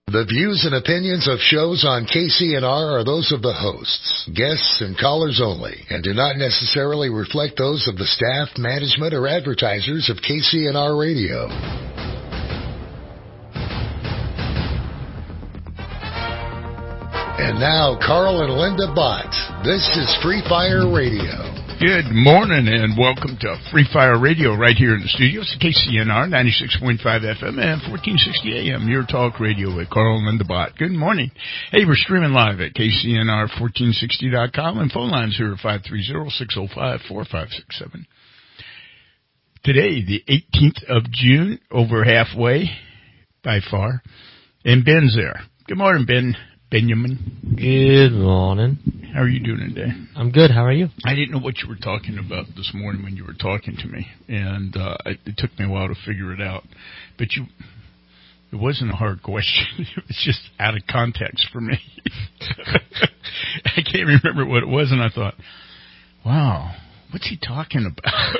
The views and opinions of shows on KCNR are those of the hosts, guests, and callers only, and do not necessarily reflect those of the staff, management, or advertisers of KCNR Radio. And now, Carl and Linda Bott. This is Free Fire Radio. Good morning and welcome to Free Fire Radio right here in the studios, KCNR 96.5 FM and 1460 AM, your talk radio with Carl and Linda Bott. Good morning. Hey, we're streaming live at KCNR1460.com and phone lines here at 530-605-4567. Today, the 18th of June, over halfway by far, and Ben's there. Good morning, Ben. Benjamin. Good morning. How are you doing today? I'm good. How are you? I didn't know what you were talking about this morning when you were talking to me, and it took me a while to figure it out. But it wasn't a hard question. It was just out of context for me. I can't remember what it was, and I thought, wow, what's he talking about?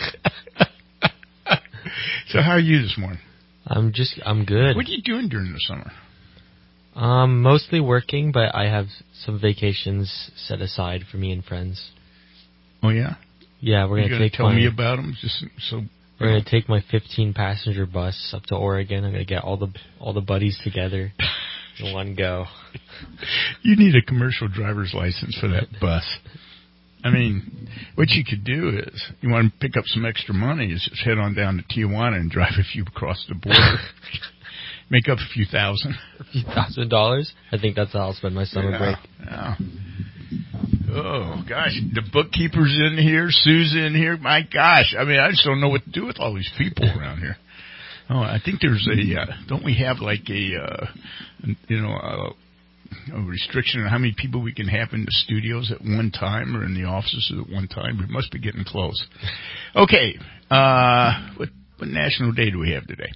So how are you this morning? I'm good. What are you doing during the summer? Mostly working, but I have some vacations set aside for me and friends. Oh, yeah? Yeah, we're going to tell me about them? We're going to take my 15-passenger bus up to Oregon. I'm going to get all the buddies together in one go. You need a commercial driver's license for that bus. I mean, what you could do is, you want to pick up some extra money, is just head on down to Tijuana and drive a few across the border. Make up a few thousand. A few $1,000? I think that's how I'll spend my summer break. Yeah. Oh, gosh. The bookkeeper's in here. Sue's in here. My gosh. I mean, I just don't know what to do with all these people around here. Oh, I think there's don't we have like a restriction on how many people we can have in the studios at one time or in the offices at one time? We must be getting close. Okay. What national day do we have today?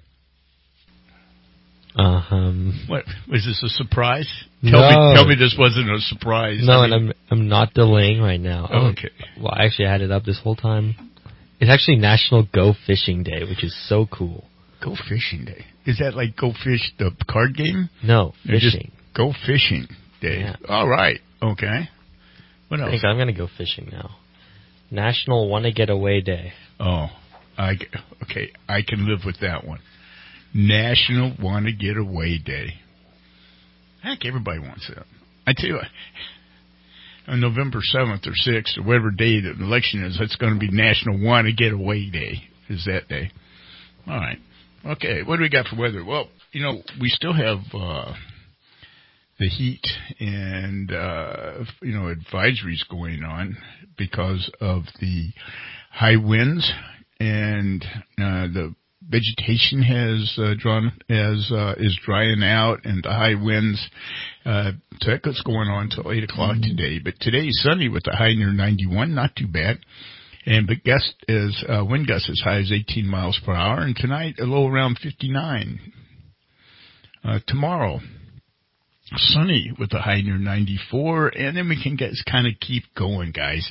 What was this, a surprise? Tell me this wasn't a surprise. No, and I'm not delaying right now. Okay. Well, actually, I had it up this whole time. It's actually National Go Fishing Day, which is so cool. Go Fishing Day. Is that like Go Fish the card game? No, fishing. Go Fishing Day. Yeah. All right. Okay. What else? I think I'm going to go fishing now. National Want to Get Away Day. Oh, okay. I can live with that one. National Want to Get Away Day. Heck, everybody wants that. I tell you what, on November 7th or 6th or whatever day the election is, it's going to be National Want to Get Away Day, is that day. All right. Okay, what do we got for weather? Well, we still have the heat and, advisories going on because of the high winds and the vegetation is drying out, and the high winds. So that's going on until 8 o'clock today. But today is sunny with a high near 91, not too bad. But wind gusts as high as 18 miles per hour. And tonight a low around 59. Tomorrow, sunny with a high near 94, and then we can kind of keep going, guys.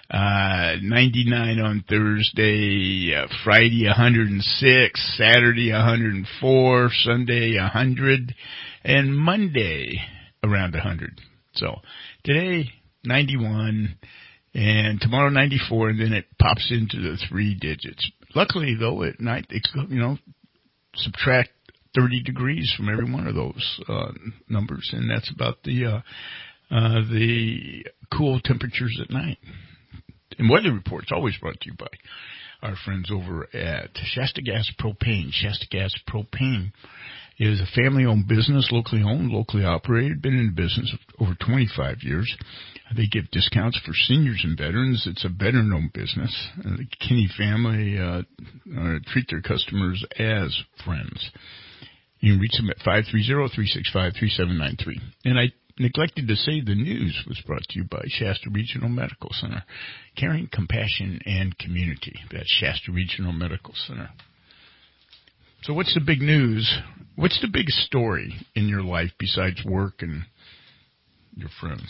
99 on Thursday, Friday 106, Saturday 104, Sunday 100, and Monday around 100. So today 91, and tomorrow 94, and then it pops into the 3 digits. Luckily, though, at night, it's, subtract 30 degrees from every one of those numbers, and that's about the cool temperatures at night. And weather reports always brought to you by our friends over at Shasta Gas Propane. Shasta Gas Propane is a family-owned business, locally owned, locally operated, been in business over 25 years. They give discounts for seniors and veterans. It's a veteran-owned business. The Kinney family treat their customers as friends. You can reach them at 530-365-3793. And I neglected to say the news was brought to you by Shasta Regional Medical Center. Caring, compassion, and community. That's Shasta Regional Medical Center. So what's the big news? What's the big story in your life besides work and your friends?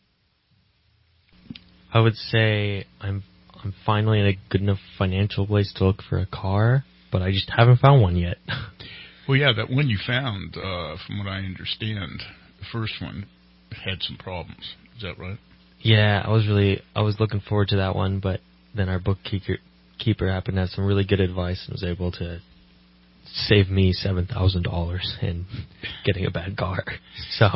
I would say I'm finally in a good enough financial place to look for a car, but I just haven't found one yet. Well, yeah, that one you found, from what I understand, the first one had some problems. Is that right? Yeah, I was looking forward to that one, but then our bookkeeper happened to have some really good advice and was able to save me $7,000 in getting a bad car. So,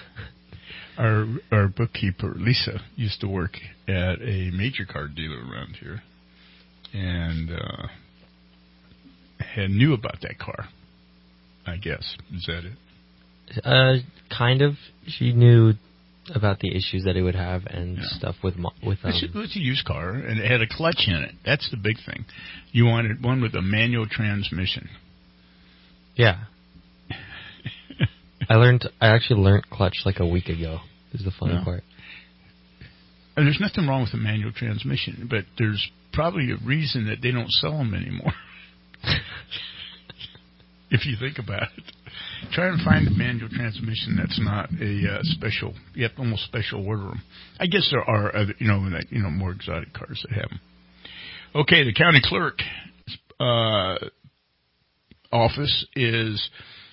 our bookkeeper Lisa used to work at a major car dealer around here, and knew about that car. I guess, is that it? Kind of. She knew about the issues that it would have and stuff with It was a used car, and it had a clutch in it. That's the big thing. You wanted one with a manual transmission. Yeah. I actually learned clutch like a week ago, is the funny part. And there's nothing wrong with a manual transmission, but there's probably a reason that they don't sell them anymore. If you think about it. Try and find a manual transmission that's not a special. You have to almost special order them. I guess there are other, more exotic cars that have them. Okay, the county clerk office is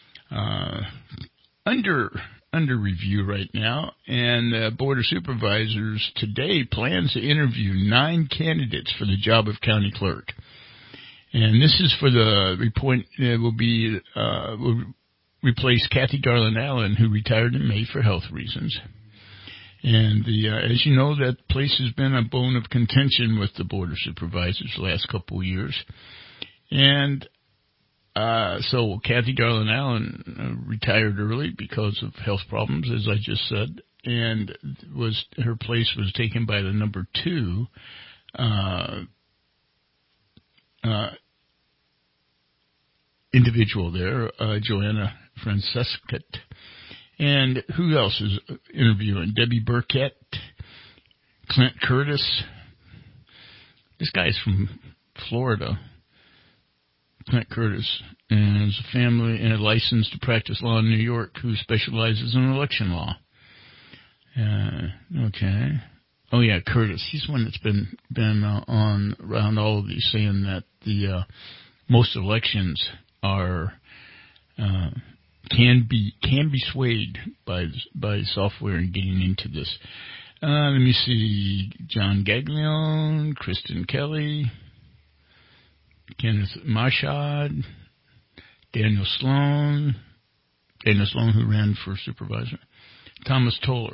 under review right now, and the Board of Supervisors today plans to interview 9 candidates for the job of county clerk. And this is for the report. Will replace Kathy Garland Allen, who retired in May for health reasons. And as you know, that place has been a bone of contention with the Board of Supervisors the last couple of years. And so Kathy Garland Allen retired early because of health problems, as I just said, and her place was taken by the number 2. Individual there, Joanna Francescat. And who else is interviewing? Debbie Burkett, Clint Curtis. This guy's from Florida. Clint Curtis, and has a family and a license to practice law in New York, who specializes in election law. Okay. Oh yeah, Curtis. He's one that's been on around all of these, saying that the most elections are can be swayed by software and getting into this. Let me see: John Gaglione, Kristen Kelly, Kenneth Mashad, Daniel Sloan, who ran for supervisor, Thomas Toller,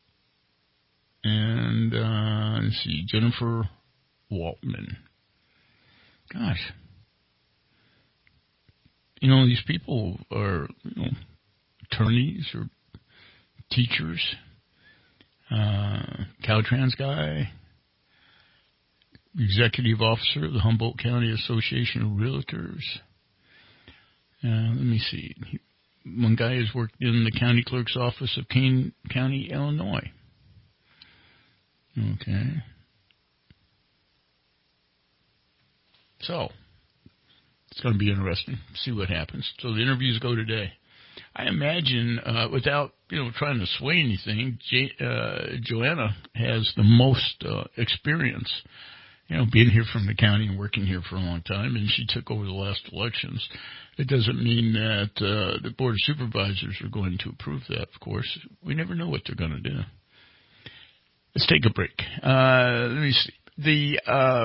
and let's see, Jennifer Waltman. Gosh. These people are attorneys or teachers. Caltrans guy, executive officer of the Humboldt County Association of Realtors. Let me see. One guy has worked in the county clerk's office of Kane County, Illinois. Okay. So, it's going to be interesting. See what happens. So the interviews go today. I imagine, without trying to sway anything, Joanna has the most experience. Being here from the county and working here for a long time, and she took over the last elections. It doesn't mean that the Board of Supervisors are going to approve that. Of course, we never know what they're going to do. Let's take a break. Let me see.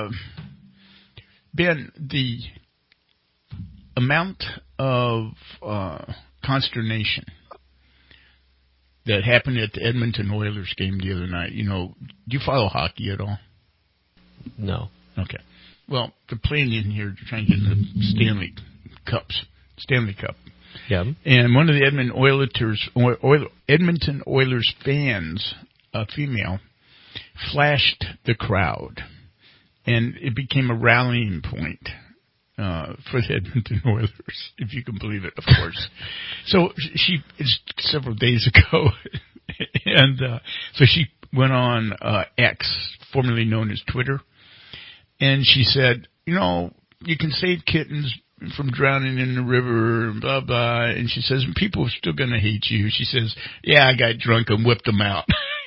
Ben, the amount of consternation that happened at the Edmonton Oilers game the other night. Do you follow hockey at all? No. Okay. Well, they're playing in here to try and get the Stanley Cup. Yeah. And one of the Edmonton Oilers fans, a female, flashed the crowd, and it became a rallying point for the Edmonton Oilers, if you can believe it, of course. So it's several days ago, and so she went on X, formerly known as Twitter, and she said, you can save kittens from drowning in the river, and blah, blah, and she says, people are still going to hate you. She says, yeah, I got drunk and whipped them out.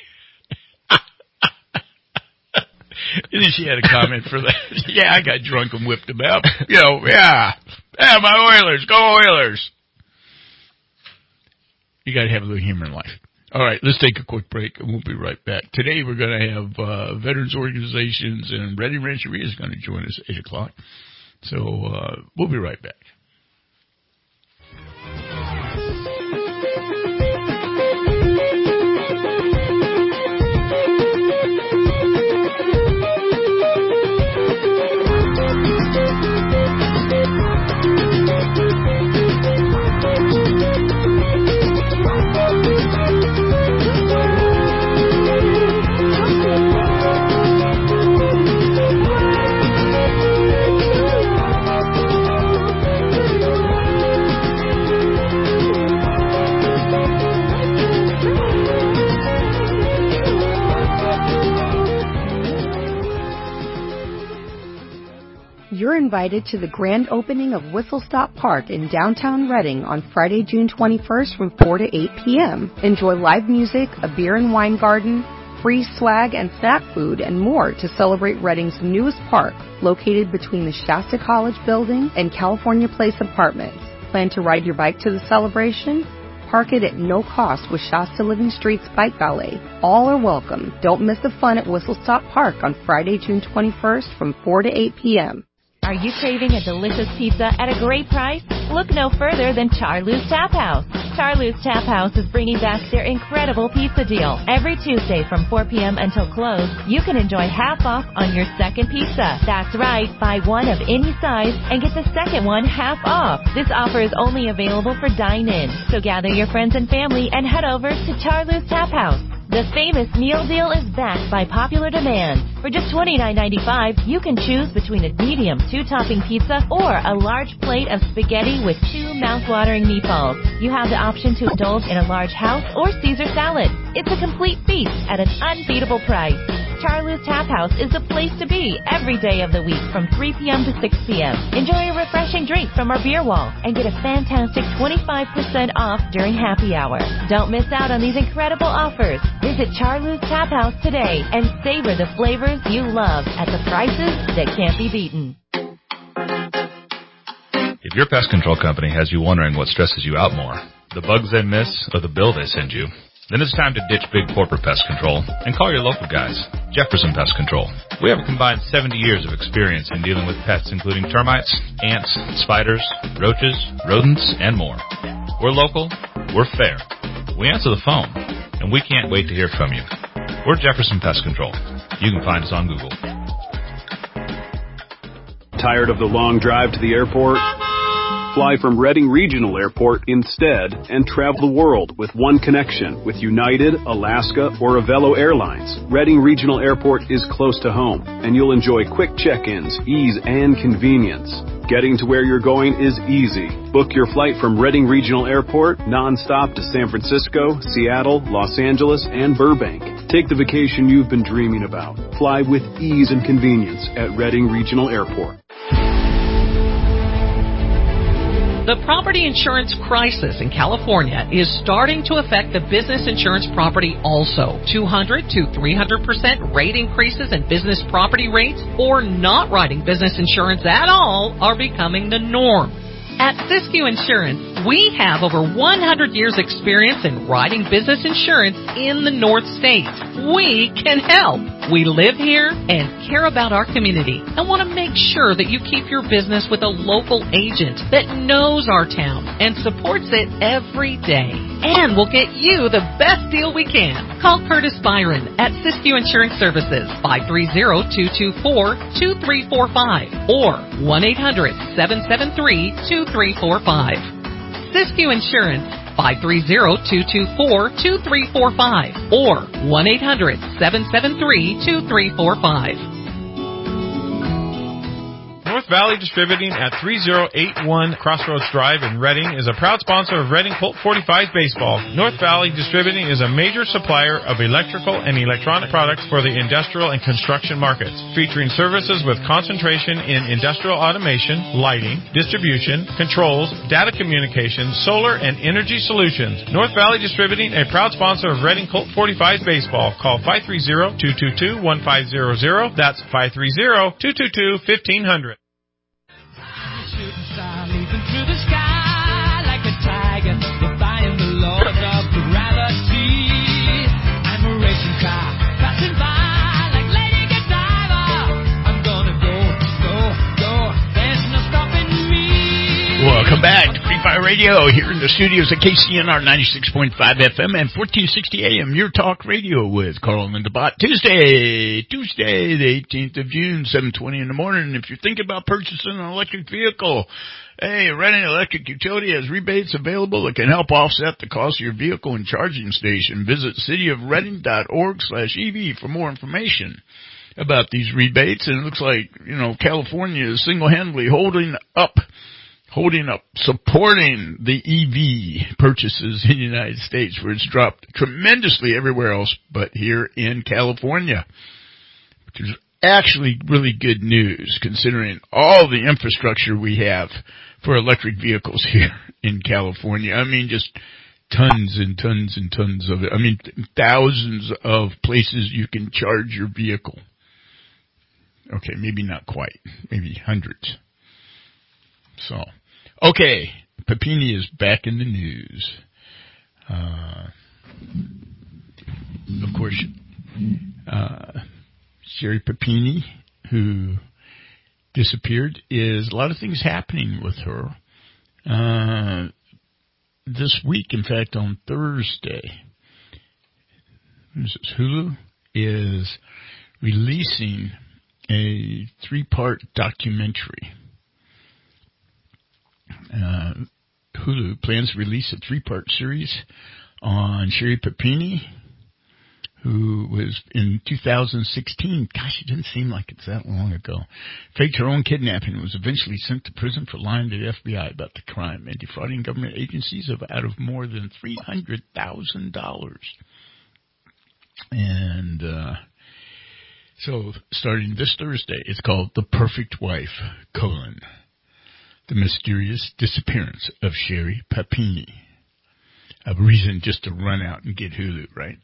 And then she had a comment for that. Yeah, I got drunk and whipped them out. Yeah, my Oilers, go Oilers. You got to have a little humor in life. All right, let's take a quick break, and we'll be right back. Today we're going to have veterans organizations, and Redding Rancheria is going to join us at 8 o'clock. So we'll be right back. You're invited to the grand opening of Whistle Stop Park in downtown Reading on Friday, June 21st from 4 to 8 p.m. Enjoy live music, a beer and wine garden, free swag and snack food, and more to celebrate Reading's newest park, located between the Shasta College building and California Place Apartments. Plan to ride your bike to the celebration? Park it at no cost with Shasta Living Street's Bike Valet. All are welcome. Don't miss the fun at Whistle Stop Park on Friday, June 21st from 4 to 8 p.m. Are you craving a delicious pizza at a great price? Look no further than Charloo's Tap House. Charloo's Tap House is bringing back their incredible pizza deal. Every Tuesday from 4 p.m. until close, you can enjoy half off on your second pizza. That's right, buy one of any size and get the second one half off. This offer is only available for dine-in, so gather your friends and family and head over to Charloo's Tap House. The famous meal deal is backed by popular demand. For just $29.95, you can choose between a medium 2-topping pizza or a large plate of spaghetti with 2 mouth-watering meatballs. You have the option to indulge in a large house or Caesar salad. It's a complete feast at an unbeatable price. Charloo's Tap House is the place to be every day of the week from 3 p.m. to 6 p.m. Enjoy a refreshing drink from our beer wall and get a fantastic 25% off during happy hour. Don't miss out on these incredible offers. Visit Charloo's Tap House today and savor the flavors you love at the prices that can't be beaten. If your pest control company has you wondering what stresses you out more, the bugs they miss or the bill they send you, then it's time to ditch big corporate pest control and call your local guys, Jefferson Pest Control. We have a combined 70 years of experience in dealing with pests including termites, ants, spiders, roaches, rodents, and more. We're local, we're fair, we answer the phone, and we can't wait to hear from you. We're Jefferson Pest Control. You can find us on Google. Tired of the long drive to the airport? Fly from Reading Regional Airport instead and travel the world with one connection with United, Alaska, or Avelo Airlines. Reading Regional Airport is close to home, and you'll enjoy quick check-ins, ease, and convenience. Getting to where you're going is easy. Book your flight from Reading Regional Airport nonstop to San Francisco, Seattle, Los Angeles, and Burbank. Take the vacation you've been dreaming about. Fly with ease and convenience at Reading Regional Airport. The property insurance crisis in California is starting to affect the business insurance property also. 200 to 300% rate increases in business property rates or not writing business insurance at all are becoming the norm. At Siskiyou Insurance, we have over 100 years experience in writing business insurance in the North States. We can help. We live here and care about our community and want to make sure that you keep your business with a local agent that knows our town and supports it every day. And we'll get you the best deal we can. Call Curtis Byron at Siskiyou Insurance Services, 530-224-2345 or 1-800-773-2345. Siskiyou Insurance, 530-224-2345 or 1-800-773-2345. North Valley Distributing at 3081 Crossroads Drive in Reading is a proud sponsor of Reading Colt 45 Baseball. North Valley Distributing is a major supplier of electrical and electronic products for the industrial and construction markets, featuring services with concentration in industrial automation, lighting, distribution, controls, data communications, solar, and energy solutions. North Valley Distributing, a proud sponsor of Reading Colt 45 Baseball. Call 530-222-1500. That's 530-222-1500. Leaping through the sky like a tiger, defying the laws of Radio here in the studios at KCNR 96.5 FM and 1460 AM. Your talk radio with Carl and DeBot. Tuesday, the 18th of June, 7:20 in the morning. If you're thinking about purchasing an electric vehicle, hey, Reading Electric Utility has rebates available that can help offset the cost of your vehicle and charging station. Visit cityofreading.org/EV for more information about these rebates. And it looks like, California is single-handedly holding up, supporting the EV purchases in the United States, where it's dropped tremendously everywhere else but here in California, which is actually really good news considering all the infrastructure we have for electric vehicles here in California. I mean, just tons and tons and tons of it. I mean, thousands of places you can charge your vehicle. Okay, maybe not quite. Maybe hundreds. So, okay, Papini is back in the news. Of course, Sherry Papini, who disappeared, is a lot of things happening with her. This week, in fact, on Thursday, Hulu is releasing a 3-part documentary. Hulu plans to release a 3-part series on Sherry Papini, who was in 2016, gosh, it didn't seem like it's that long ago, faked her own kidnapping and was eventually sent to prison for lying to the FBI about the crime and defrauding government agencies out of more than $300,000. And so starting this Thursday, it's called The Perfect Wife, The Mysterious Disappearance of Sherry Papini. A reason just to run out and get Hulu, right?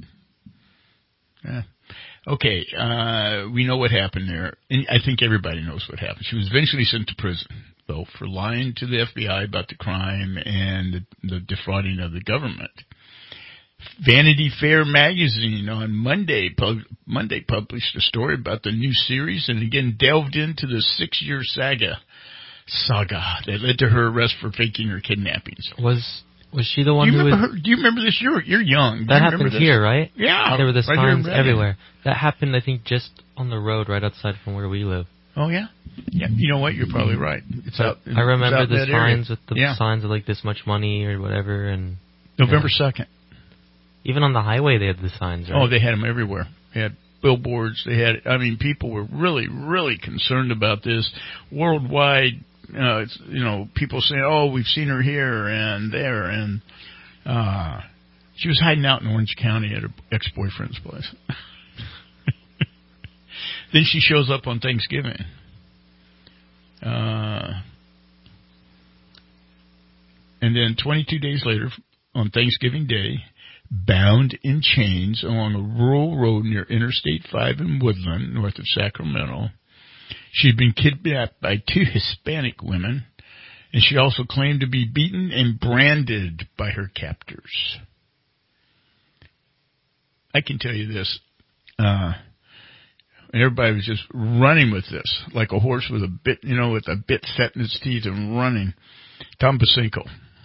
Okay, we know what happened there. And I think everybody knows what happened. She was eventually sent to prison, though, for lying to the FBI about the crime and the defrauding of the government. Vanity Fair magazine on Monday published a story about the new series and again delved into the 6-year saga that led to her arrest for faking her kidnappings. Was she the one who was... Do you remember this? You're young. That happened here, right? Yeah. There were the right signs everywhere. That happened, I think, just on the road right outside from where we live. Oh, yeah? Yeah. You know what? You're probably right. I remember the signs with the signs of like this much money or whatever. And November 2nd. Even on the highway they had the signs, right? Oh, they had them everywhere. They had billboards. People were really, really concerned about this. Worldwide, people saying, oh, we've seen her here and there. And she was hiding out in Orange County at her ex-boyfriend's place. Then she shows up on Thanksgiving. And then 22 days later, on Thanksgiving Day, bound in chains along a rural road near Interstate 5 in Woodland, north of Sacramento. She'd been kidnapped by 2 Hispanic women, and she also claimed to be beaten and branded by her captors. I can tell you this, everybody was just running with this, like a horse with a bit, with a bit set in its teeth and running. Tom Pacinko.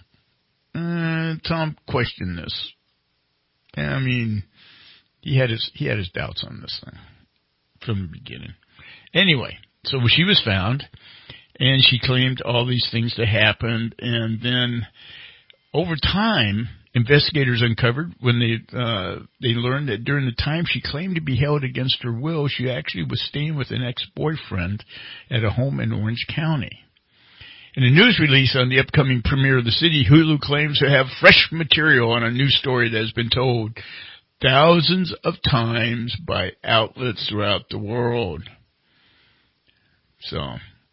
Tom questioned this. I mean, he had his doubts on this thing from the beginning. Anyway, so she was found, and she claimed all these things that happened, and then over time, investigators uncovered when they learned that during the time she claimed to be held against her will, she actually was staying with an ex-boyfriend at a home in Orange County. In a news release on the upcoming premiere of The City, Hulu claims to have fresh material on a new story that has been told thousands of times by outlets throughout the world. So,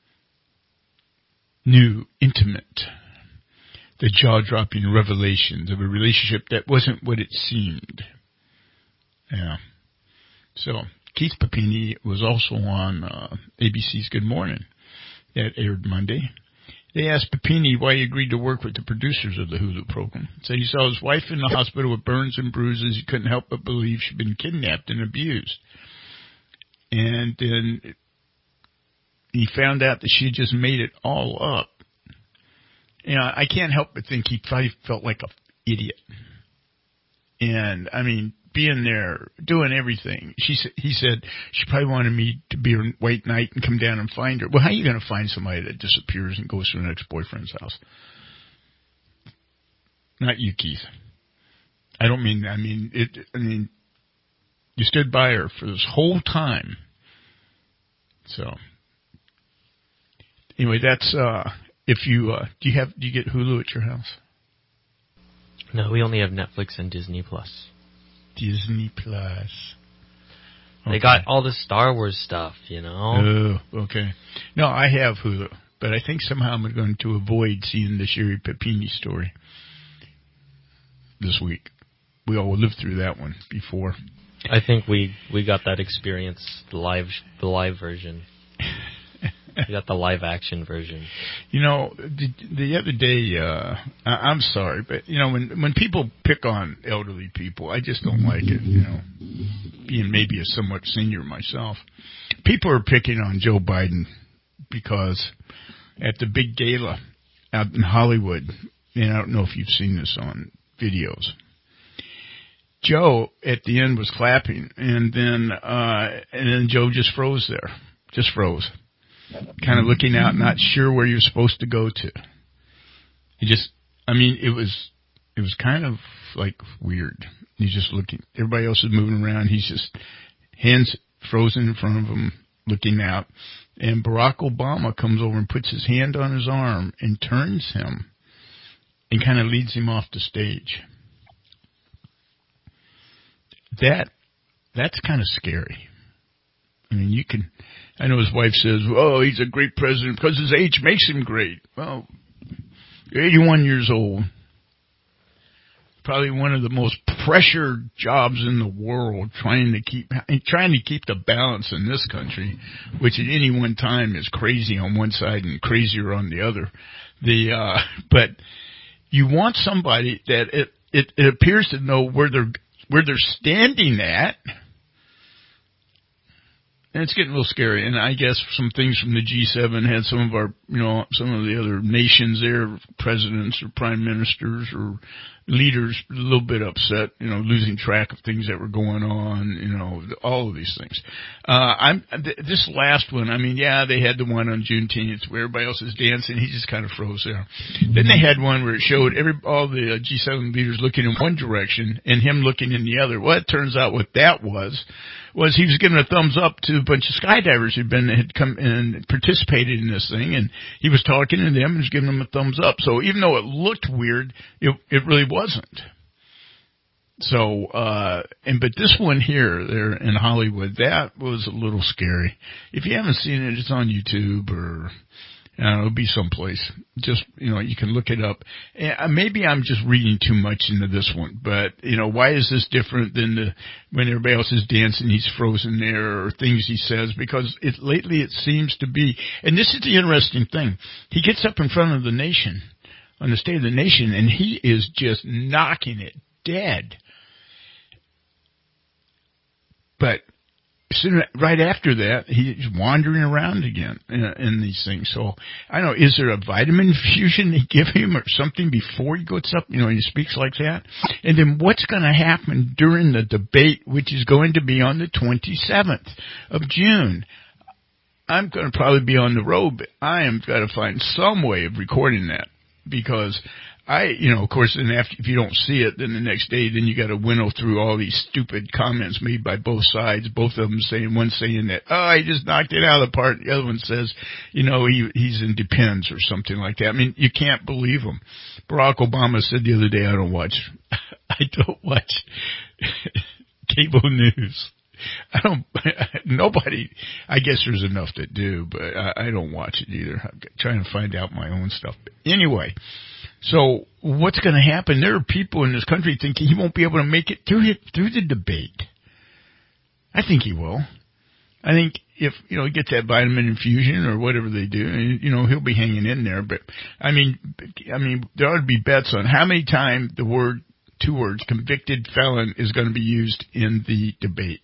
new, intimate, the jaw-dropping revelations of a relationship that wasn't what it seemed. Yeah. So, Keith Papini was also on ABC's Good Morning. That aired Monday. They asked Papini why he agreed to work with the producers of the Hulu program. Said he saw his wife in the hospital with burns and bruises. He couldn't help but believe she'd been kidnapped and abused. And then he found out that she had just made it all up. I can't help but think he probably felt like an idiot. And, I mean, being there, doing everything. He said she probably wanted me to be her white knight and come down and find her. Well, how are you going to find somebody that disappears and goes to an ex-boyfriend's house? Not you, Keith. I mean, you stood by her for this whole time. So, anyway, that's, if you, do you get Hulu at your house? No, we only have Netflix and Disney Plus. Disney Plus. Okay. They got all the Star Wars stuff, you know? Oh, okay. No, I have Hulu, but I think somehow I'm going to avoid seeing the Sherry Papini story this week. We all lived through that one before. I think we got that experience, the live version. We got the live action version. You know, the other day, I'm sorry, but you know, when people pick on elderly people, I just don't like it. You know, being maybe a somewhat senior myself, people are picking on Joe Biden because at the big gala out in Hollywood, and I don't know if you've seen this on videos. Joe at the end was clapping, and then Joe just froze there, kind of looking out, not sure where you're supposed to go to. It was kind of like weird. He's just looking. Everybody else is moving around. He's just hands frozen in front of him, looking out. And Barack Obama comes over and puts his hand on his arm and turns him and kind of leads him off the stage. That's kind of scary. I mean, I know his wife says, oh, he's a great president because his age makes him great. Well, you're 81 years old. Probably one of the most pressured jobs in the world, trying to keep the balance in this country, which at any one time is crazy on one side and crazier on the other. But you want somebody that it appears to know where they're standing at. And it's getting a little scary. And I guess some things from the G7 had some of the other nations there, presidents or prime ministers or leaders, a little bit upset, losing track of things that were going on, all of these things. This last one, they had the one on Juneteenth where everybody else is dancing. He just kind of froze there. Then they had one where it showed all the G7 leaders looking in one direction and him looking in the other. Well, it turns out what that was he was giving a thumbs up to a bunch of skydivers had come and participated in this thing, and he was talking to them and was giving them a thumbs up. So even though it looked weird, it really wasn't. So, but this one here, there in Hollywood, that was a little scary. If you haven't seen it, it's on YouTube or, it'll be someplace. Just, you can look it up. And maybe I'm just reading too much into this one, but, why is this different than when everybody else is dancing, he's frozen there, or things he says? Because lately it seems to be, and this is the interesting thing, he gets up in front of the nation, on the State of the Nation, and he is just knocking it dead. But right after that, he's wandering around again in these things. So, I don't know, is there a vitamin infusion they give him or something before he goes up, and he speaks like that? And then what's going to happen during the debate, which is going to be on the 27th of June? I'm going to probably be on the road, but I am going to find some way of recording that. Because of course, then if you don't see it, then the next day, then you got to winnow through all these stupid comments made by both sides. Both of them one saying that, he just knocked it out of the park. The other one says, he's in Depends or something like that. You can't believe them. Barack Obama said the other day, I don't watch cable news. Nobody, I guess there's enough that do, but I don't watch it either. I'm trying to find out my own stuff. But anyway, so what's going to happen? There are people in this country thinking he won't be able to make it through the debate. I think he will. I think if, he gets that vitamin infusion or whatever they do, he'll be hanging in there. But, there ought to be bets on how many times two words, convicted felon, is going to be used in the debate.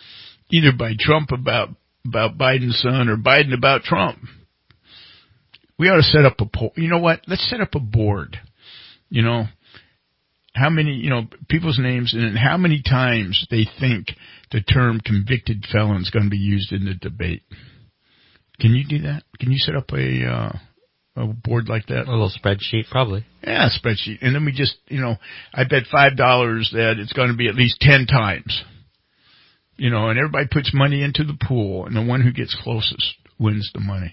Either by Trump about Biden's son or Biden about Trump. We ought to set up a poll. You know what? Let's set up a board. You know, how many, you know, people's names and how many times they think the term convicted felon is going to be used in the debate. Can you do that? Can you set up a board like that? A little spreadsheet, probably. Yeah, a spreadsheet. And then we just, you know, I bet $5 that it's going to be at least 10 times. You know, and everybody puts money into the pool, and the one who gets closest wins the money.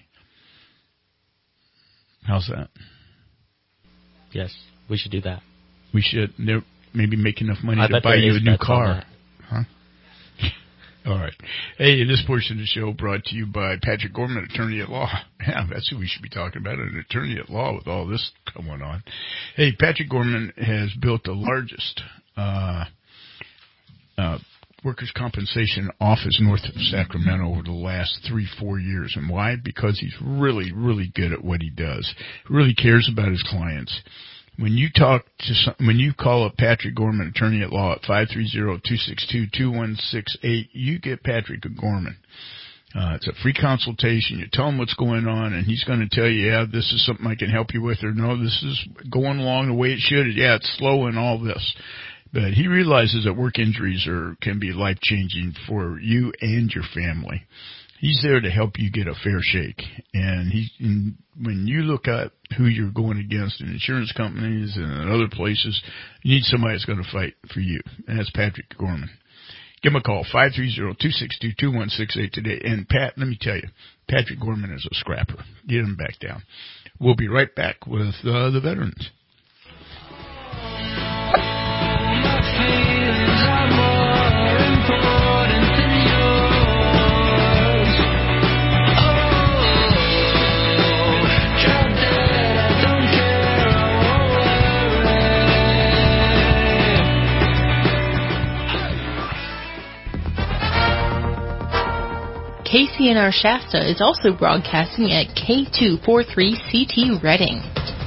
How's that? Yes, we should do that. We should. They're maybe make enough money to buy you a new car. Huh? All right. Hey, this portion of the show brought to you by Patrick Gorman, attorney at law. Yeah, that's who we should be talking about, an attorney at law with all this going on. Hey, Patrick Gorman has built the largest workers' compensation office north of Sacramento over the last 3-4 years. And why? Because he's really, really good at what he does. He really cares about his clients. When you call up Patrick Gorman, attorney at law, at 530-262-2168, you get Patrick Gorman. It's a free consultation. You tell him what's going on, and he's going to tell you, yeah, this is something I can help you with, or no, this is going along the way it should. Yeah, it's slow and all this. But he realizes that work injuries can be life-changing for you and your family. He's there to help you get a fair shake. And when you look at who you're going against in insurance companies and other places, you need somebody that's going to fight for you. And that's Patrick Gorman. Give him a call, 530-262-2168 today. And Pat, let me tell you, Patrick Gorman is a scrapper. Get him back down. We'll be right back with the veterans. KCNR Shasta is also broadcasting at K243CT Reading.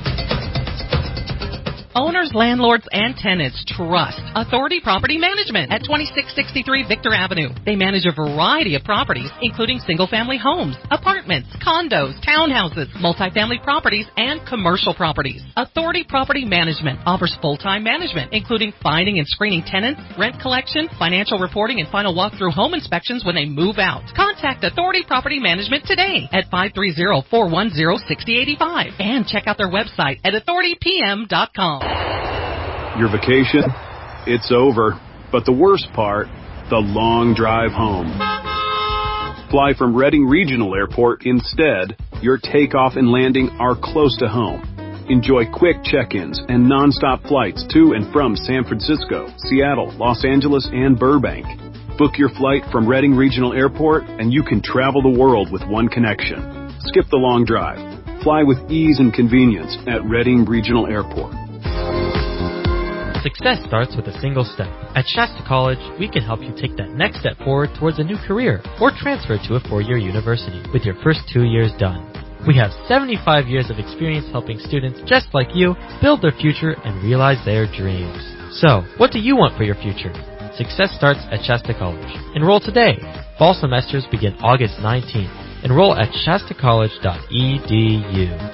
Owners, landlords, and tenants trust Authority Property Management at 2663 Victor Avenue. They manage a variety of properties, including single-family homes, apartments, condos, townhouses, multifamily properties, and commercial properties. Authority Property Management offers full-time management, including finding and screening tenants, rent collection, financial reporting, and final walkthrough home inspections when they move out. Contact Authority Property Management today at 530-410-6085 and check out their website at authoritypm.com. Your vacation, it's over. But the worst part, the long drive home. Fly from Redding Regional Airport instead. Your takeoff and landing are close to home. Enjoy quick check-ins and non-stop flights to and from San Francisco, Seattle, Los Angeles, and Burbank. Book your flight from Redding Regional Airport and you can travel the world with one connection. Skip the long drive. Fly with ease and convenience at Redding Regional Airport. Success starts with a single step. At Shasta College, we can help you take that next step forward towards a new career or transfer to a 4-year university with your first 2 years done. We have 75 years of experience helping students just like you build their future and realize their dreams. So, what do you want for your future? Success starts at Shasta College. Enroll today. Fall semesters begin August 19th. Enroll at shastacollege.edu.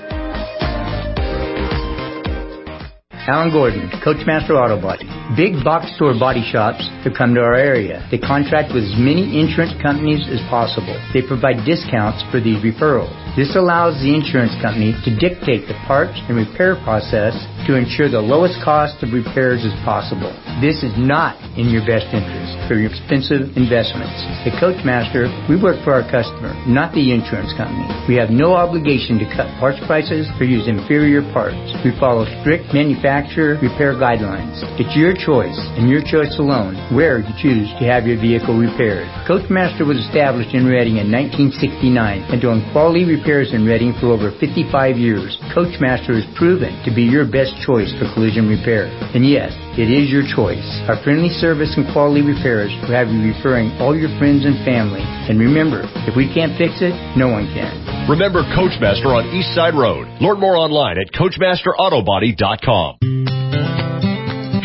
Alan Gordon, Coachmaster Auto Body. Big box store body shops have come to our area. They contract with as many insurance companies as possible. They provide discounts for these referrals. This allows the insurance company to dictate the parts and repair process to ensure the lowest cost of repairs as possible. This is not in your best interest for your expensive investments. At Coachmaster, we work for our customer, not the insurance company. We have no obligation to cut parts prices or use inferior parts. We follow strict manufacturer repair guidelines. It's your choice, and your choice alone, where you choose to have your vehicle repaired. Coachmaster was established in Redding in 1969 and doing quality repairs in Redding for over 55 years. Coachmaster is proven to be your best choice for collision repair. And yes, it is your choice. Our friendly service and quality repairs will have you referring all your friends and family. And remember, if we can't fix it, no one can. Remember Coachmaster on East Side Road. Learn more online at CoachmasterAutobody.com.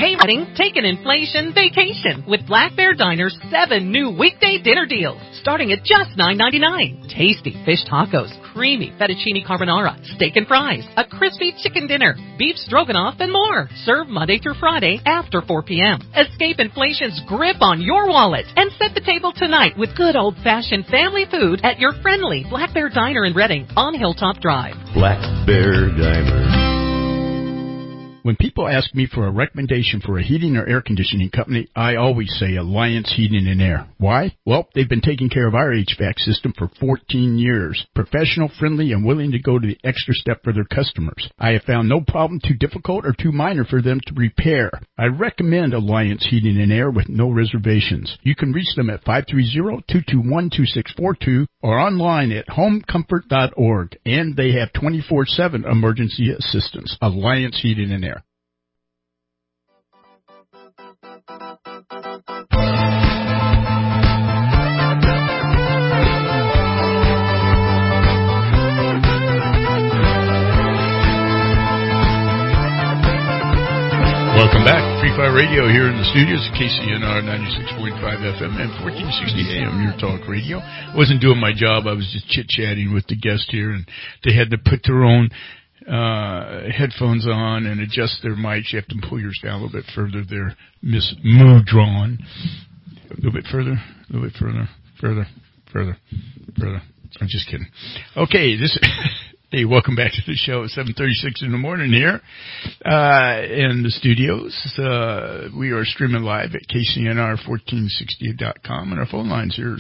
Hey, Redding, take an inflation vacation with Black Bear Diner's 7 new weekday dinner deals, starting at just $9.99. Tasty fish tacos, creamy fettuccine carbonara, steak and fries, a crispy chicken dinner, beef stroganoff, and more. Served Monday through Friday after 4 p.m. Escape inflation's grip on your wallet and set the table tonight with good old-fashioned family food at your friendly Black Bear Diner in Redding on Hilltop Drive. Black Bear Diner. When people ask me for a recommendation for a heating or air conditioning company, I always say Alliance Heating and Air. Why? Well, they've been taking care of our HVAC system for 14 years. Professional, friendly, and willing to go to the extra step for their customers. I have found no problem too difficult or too minor for them to repair. I recommend Alliance Heating and Air with no reservations. You can reach them at 530-221-2642 or online at homecomfort.org. And they have 24/7 emergency assistance. Alliance Heating and Air. Welcome back. Free Fire Radio here in the studios at KCNR 96.5 FM and 1460 AM, your talk radio. I wasn't doing my job. I was just chit-chatting with the guest here, and they had to put their own headphones on and adjust their mics. You have to pull yours down a little bit further there, Miss Moudron. A little bit further, further. I'm just kidding. Okay, hey, welcome back to the show at 7:36 in the morning here in the studios. We are streaming live at KCNR1460.com, and our phone lines here are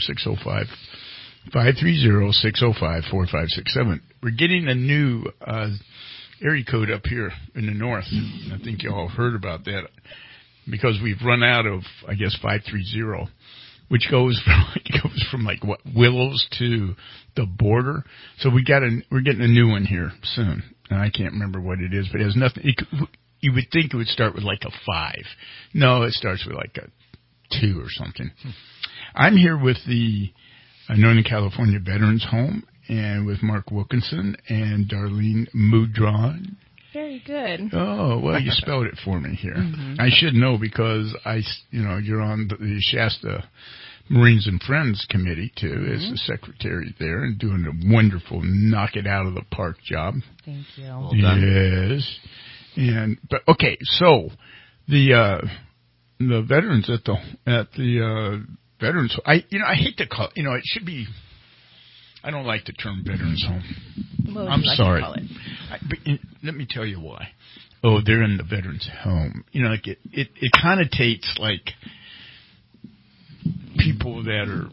605-530-605-4567. We're getting a new area code up here in the north. I think you all heard about that because we've run out of, I guess, 530, which goes from like what, Willows to the border. So we're getting a new one here soon. And I can't remember what it is, but it has nothing. You would think it would start with like a 5. No, it starts with like a 2 or something. I'm here with the Northern California Veterans Home and with Mark Wilkinson and Darlene Moudron. Very good. Oh, well, you spelled it for me here. Mm-hmm. I should know because you're on the Shasta Marines and Friends Committee too, as the secretary there, and doing a wonderful knock it out of the park job. Thank you. Well done. Yes. But okay, so the veterans at the veterans, I hate to call it should be. I don't like the term veterans home. What would I'm you like sorry. to call it? But let me tell you why. Oh, they're in the veterans home. Like it connotates like people that are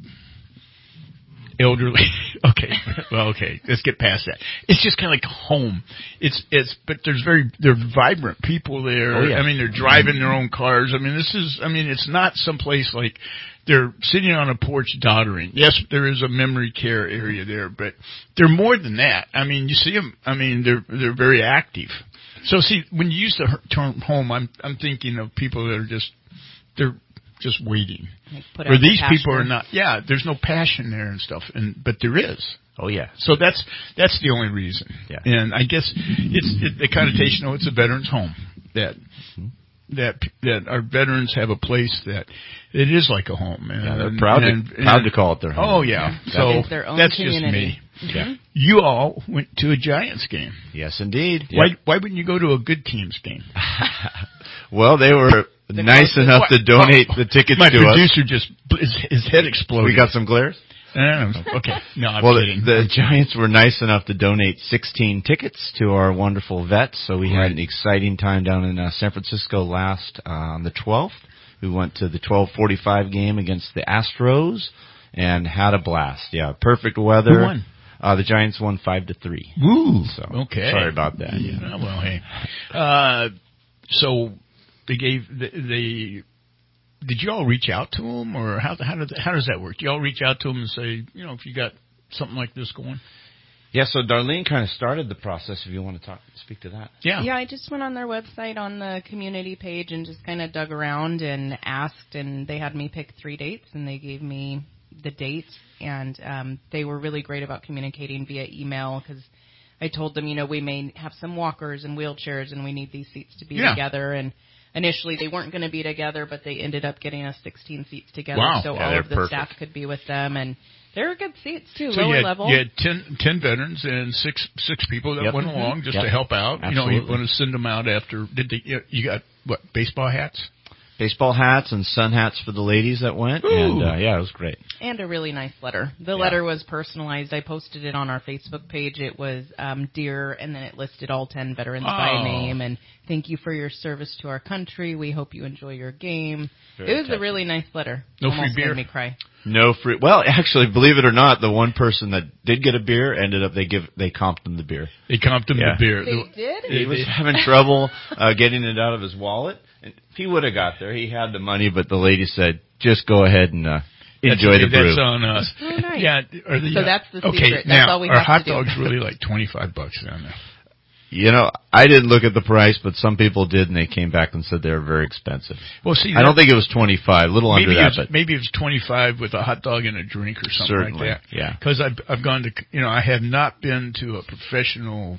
elderly. Okay, let's get past that. It's just kind of like home. But they're vibrant people there. Oh, yeah. I mean, they're driving their own cars. I mean, it's not someplace like they're sitting on a porch doddering. Yes, there is a memory care area there, but they're more than that. I mean, you see them. I mean, they're very active. So see, when you use the term home, I'm thinking of people that are they're just waiting. Where these people are not. Yeah, there's no passion there and stuff, but there is. Oh yeah. So that's the only reason. Yeah. And I guess it's the connotation. It's a veterans home that our veterans have a place that it is like a home. And, yeah, they're proud to call it their home. Oh yeah. So their own that's community. just me. Yeah. You all went to a Giants game. Yes, indeed. Why wouldn't you go to a good team's game? Well, they were nice enough to donate the tickets to us. My producer his head exploded. We got some glares? Okay. No, I'm kidding. The Giants were nice enough to donate 16 tickets to our wonderful vets, so we had an exciting time down in San Francisco on the 12th. We went to the 12:45 game against the Astros and had a blast. Yeah, perfect weather. Who won? The Giants won 5-3. Woo! So, okay. Sorry about that. Yeah. Well, hey. So did you all reach out to them, or how does that work? Do you all reach out to them and say, if you got something like this going? Yeah, so Darlene kind of started the process, if you want to speak to that. Yeah. Yeah, I just went on their website on the community page and just kind of dug around and asked, and they had me pick 3 dates, and they gave me the dates, and they were really great about communicating via email because I told them, we may have some walkers and wheelchairs, and we need these seats to be together, and initially they weren't going to be together, but they ended up getting us 16 seats together, Wow. so Yeah, all they're of the perfect. staff could be with them, and they're good seats too, So lower level. you had 10 veterans and six people that Yep. went Mhm. along just Yep. to help out. Absolutely. You want to send them out after. You got what, baseball hats? Baseball hats and sun hats for the ladies that went, Ooh. and yeah, it was great. And a really nice letter. The letter was personalized. I posted it on our Facebook page. It was dear, and then it listed all 10 veterans by name. And thank you for your service to our country. We hope you enjoy your game. Very It was touching. a really nice letter. No Almost free beer? made me cry. No free. Well, actually, believe it or not, the one person that did get a beer ended up they comped him the beer. They comped him Yeah. the beer. They did? He was having trouble getting it out of his wallet. And if he would have got there, he had the money, but the lady said, "Just go ahead and enjoy the brew." That's on us. Oh, nice. Yeah. So that's the okay, secret. That's now, all we are have hot to do. dogs really like $25 down there? You know, I didn't look at the price, but some people did, and they came back and said they were very expensive. Well, see, I don't think it was 25, a little under that, but maybe it was 25 with a hot dog and a drink or something certainly, like that. yeah. Because I've gone to, I have not been to a professional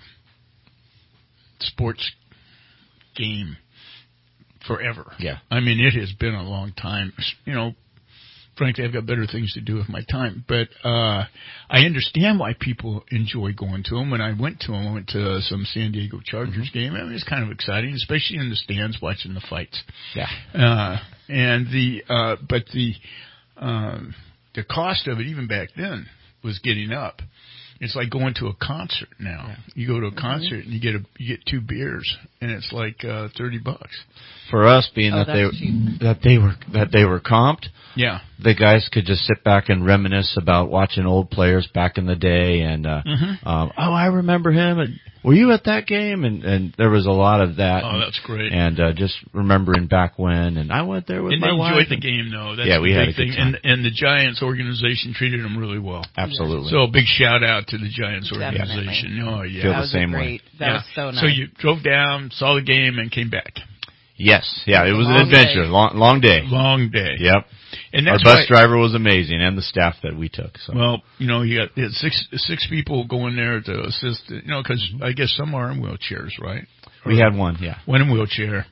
sports game forever. Yeah. I mean, it has been a long time. Frankly, I've got better things to do with my time. But I understand why people enjoy going to them. When I went to them, I went to some San Diego Chargers game. I mean, it's kind of exciting, especially in the stands watching the fights. Yeah. And but the cost of it, even back then, was getting up. It's like going to a concert now. Yeah. You go to a concert and you get 2 beers, and it's like $30. For us, being that they were comped, yeah, the guys could just sit back and reminisce about watching old players back in the day, and I remember him. And were you at that game? And there was a lot of that. Oh, that's great. And just remembering back when, and I went there with my wife. And they enjoyed the game, though. That's we had a big good thing. time. And the Giants organization treated them really well. Absolutely. So a big shout out to the Giants organization. Definitely. Oh yeah, feel the same way. That was so nice. So you drove down, saw the game, and came back. Yes, yeah, it was an adventure. Long day. Long day. Yep. And our bus driver was amazing, and the staff that we took. So. Well, you got six people going there to assist. Because I guess some are in wheelchairs, right? We had one, yeah. One in wheelchair.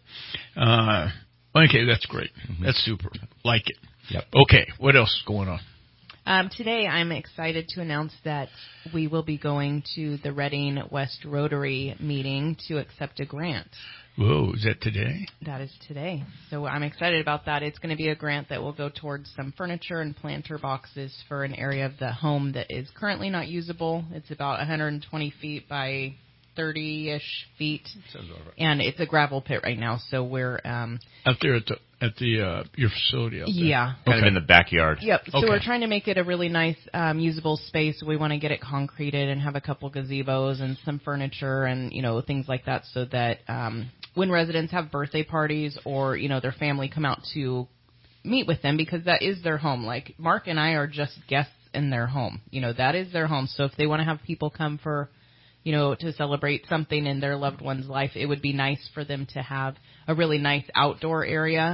Okay, that's great. Mm-hmm. That's super. Like it. Yep. Okay, what else is going on? Today, I'm excited to announce that we will be going to the Reading West Rotary meeting to accept a grant. Whoa, is that today? That is today. So I'm excited about that. It's going to be a grant that will go towards some furniture and planter boxes for an area of the home that is currently not usable. It's about 120 feet by 30-ish feet. And it's a gravel pit right now, so we're out there at the your facility out there. Yeah. Kind of in the backyard. Yep. So okay. We're trying to make it a really nice, usable space. We want to get it concreted and have a couple gazebos and some furniture and, things like that so that when residents have birthday parties or, their family come out to meet with them, because that is their home. Like Mark and I are just guests in their home. That is their home. So if they want to have people come for, to celebrate something in their loved one's life, it would be nice for them to have a really nice outdoor area.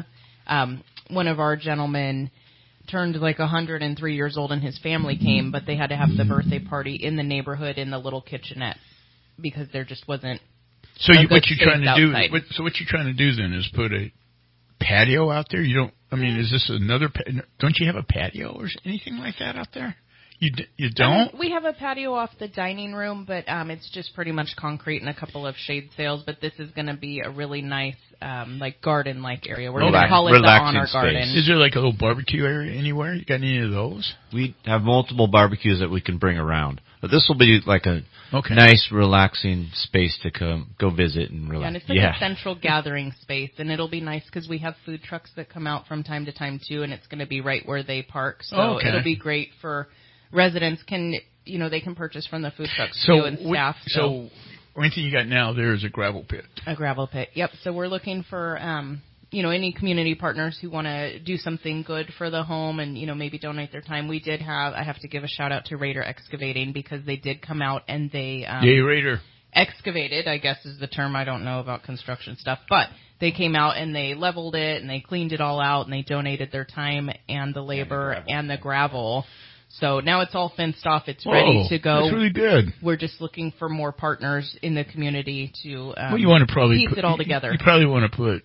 One of our gentlemen turned like 103 years old and his family came, but they had to have the birthday party in the neighborhood in the little kitchenette because there just wasn't. So what you're trying to outside. do? So what you're trying to do then is put a patio out there. You don't. I mean, is this another? Don't you have a patio or anything like that out there? You don't? We have a patio off the dining room, but it's just pretty much concrete and a couple of shade sails. But this is going to be a really nice, like garden-like area. We're going to call it the Honor Garden. Is there like a little barbecue area anywhere? You got any of those? We have multiple barbecues that we can bring around. But this will be like a nice, relaxing space to go visit and relax. Yeah, and it's like a central gathering space, and it'll be nice because we have food trucks that come out from time to time too, and it's going to be right where they park. So it'll be great for residents. They can purchase from the food trucks too and staff. So only thing you got now there is a gravel pit. A gravel pit. Yep. So we're looking for any community partners who want to do something good for the home and, maybe donate their time. I have to give a shout out to Raider Excavating because they did come out and they Yay, Raider. Excavated, I guess is the term. I don't know about construction stuff, but they came out and they leveled it and they cleaned it all out and they donated their time and the labor and the gravel. So now it's all fenced off. It's ready to go. That's really good. We're just looking for more partners in the community to you want to probably piece it all together. You probably want to put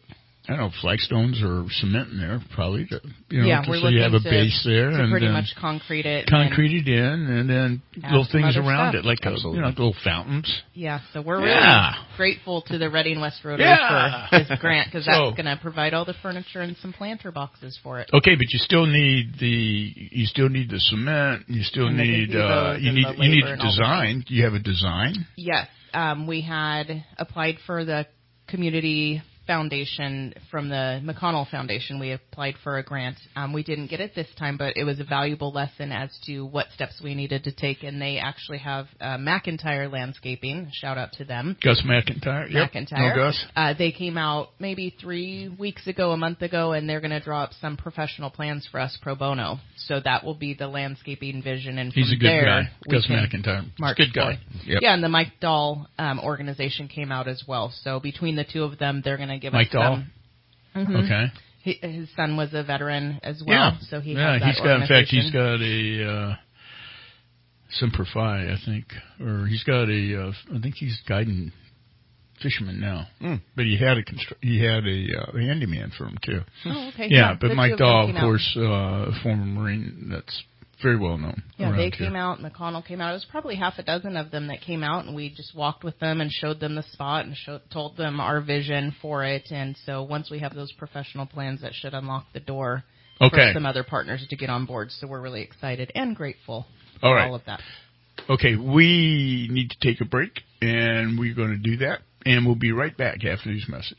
I don't know, flagstones or cement in there, probably. We're so you have a looking base there, to and pretty then much concrete it in, and then little things around stuff. it, like little fountains. Yeah, so we're really grateful to the Reading West Rotary for this grant, because that's going to provide all the furniture and some planter boxes for it. Okay, but you still need the cement. You still need you need a design. Do you have a design? Yes, we had applied for the community foundation from the McConnell Foundation. We applied for a grant. We didn't get it this time, but it was a valuable lesson as to what steps we needed to take, and they actually have McIntyre Landscaping. Shout out to them. Gus McIntyre. Yep. McIntyre. No, Gus. They came out maybe 3 weeks ago, a month ago, and they're going to draw up some professional plans for us pro bono. So that will be the landscaping vision. And he's a good there, guy. Gus McIntyre. He's a good guy. Yep. Yeah, and the Mike Dahl organization came out as well. So between the two of them, they're going to give Mike us Dahl. Okay. His son was a veteran as well, so he has that he's got. In fact, he's got a Semper Fi, I think, or he's got a. I think he's guiding fishermen now, but he had a handyman for him too. Oh, okay. Yeah, but Mike Dahl, of course, former Marine. That's very well known. Yeah, they came out. McConnell came out. It was probably half a dozen of them that came out, and we just walked with them and showed them the spot and told them our vision for it. And so once we have those professional plans, that should unlock the door for some other partners to get on board. So we're really excited and grateful for all of that. Okay, we need to take a break, and we're going to do that, and we'll be right back after these messages.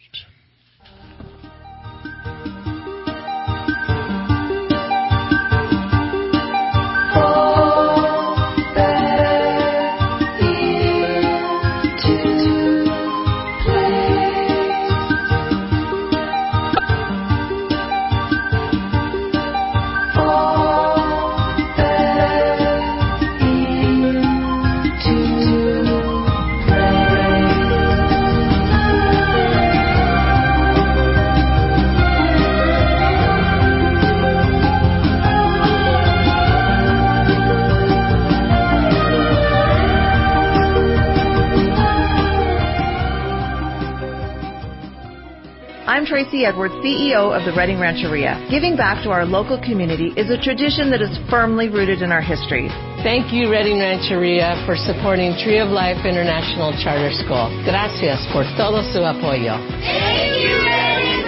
I'm Tracy Edwards, CEO of the Reading Rancheria. Giving back to our local community is a tradition that is firmly rooted in our history. Thank you, Reading Rancheria, for supporting Tree of Life International Charter School. Gracias por todo su apoyo. Thank you, Reading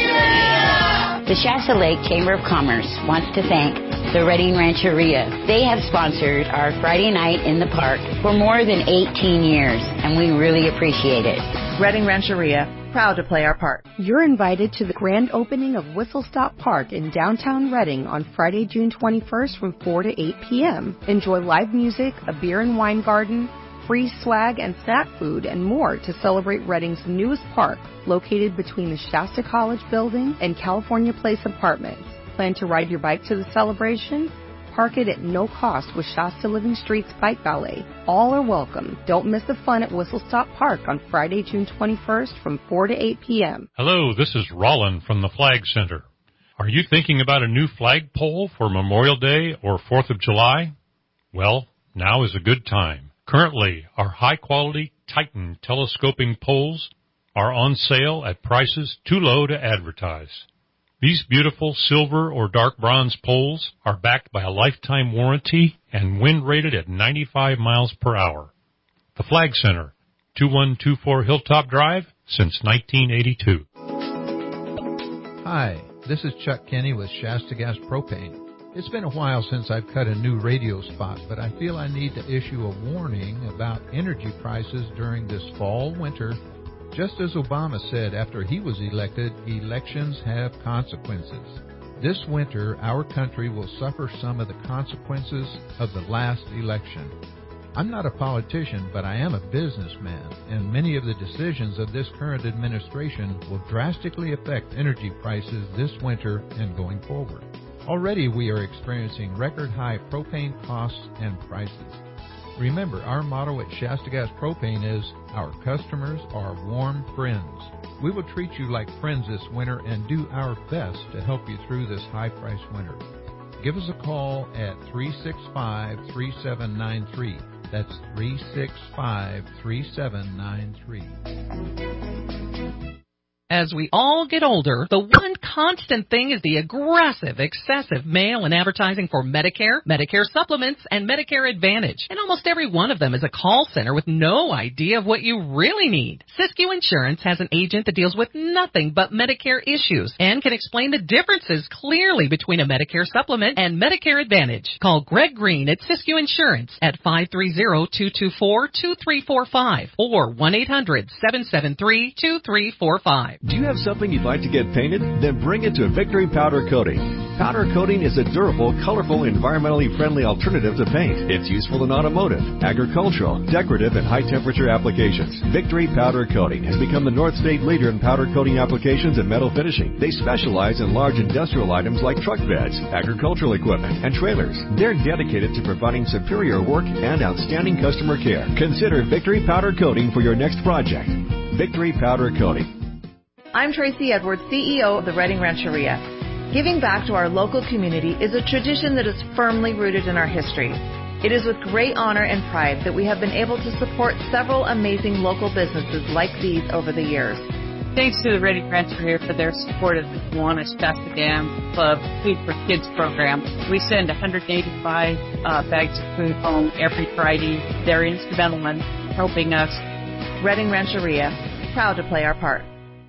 Rancheria! The Shasta Lake Chamber of Commerce wants to thank the Reading Rancheria. They have sponsored our Friday night in the park for more than 18 years, and we really appreciate it. Reading Rancheria, proud to play our part. You're invited to the grand opening of Whistle Stop Park in downtown Reading on Friday, June 21st from 4 to 8 p.m. Enjoy live music, a beer and wine garden, free swag and snack food, and more to celebrate Reading's newest park, located between the Shasta College building and California Place Apartments. Plan to ride your bike to the celebration? Park it at no cost with Shasta Living Streets Bike Ballet. All are welcome. Don't miss the fun at Whistle Stop Park on Friday, June 21st from 4 to 8 p.m. Hello, this is Rollin from the Flag Center. Are you thinking about a new flagpole for Memorial Day or 4th of July? Well, now is a good time. Currently, our high-quality Titan telescoping poles are on sale at prices too low to advertise. These beautiful silver or dark bronze poles are backed by a lifetime warranty and wind rated at 95 miles per hour. The Flag Center, 2124 Hilltop Drive, since 1982. Hi, this is Chuck Kenny with Shasta Gas Propane. It's been a while since I've cut a new radio spot, but I feel I need to issue a warning about energy prices during this fall-winter. Just as Obama said after he was elected, elections have consequences. This winter, our country will suffer some of the consequences of the last election. I'm not a politician, but I am a businessman, and many of the decisions of this current administration will drastically affect energy prices this winter and going forward. Already we are experiencing record-high propane costs and prices. Remember, our motto at Shasta Gas Propane is, our customers are warm friends. We will treat you like friends this winter and do our best to help you through this high-priced winter. Give us a call at 365-3793. That's 365-3793. As we all get older, the one constant thing is the aggressive, excessive mail and advertising for Medicare, Medicare supplements, and Medicare Advantage. And almost every one of them is a call center with no idea of what you really need. Siskiyou Insurance has an agent that deals with nothing but Medicare issues and can explain the differences clearly between a Medicare supplement and Medicare Advantage. Call Greg Green at Siskiyou Insurance at 530-224-2345 or 1-800-773-2345. Do you have something you'd like to get painted? Then bring it to Victory Powder Coating. Powder coating is a durable, colorful, environmentally friendly alternative to paint. It's useful in automotive, agricultural, decorative, and high-temperature applications. Victory Powder Coating has become the North State leader in powder coating applications and metal finishing. They specialize in large industrial items like truck beds, agricultural equipment, and trailers. They're dedicated to providing superior work and outstanding customer care. Consider Victory Powder Coating for your next project. Victory Powder Coating. I'm Tracy Edwards, CEO of the Redding Rancheria. Giving back to our local community is a tradition that is firmly rooted in our history. It is with great honor and pride that we have been able to support several amazing local businesses like these over the years. Thanks to the Redding Rancheria for their support of the Kiwanis Shasta Dam Club Food for Kids program. We send 185 bags of food home every Friday. They're instrumental in helping us. Redding Rancheria, proud to play our part.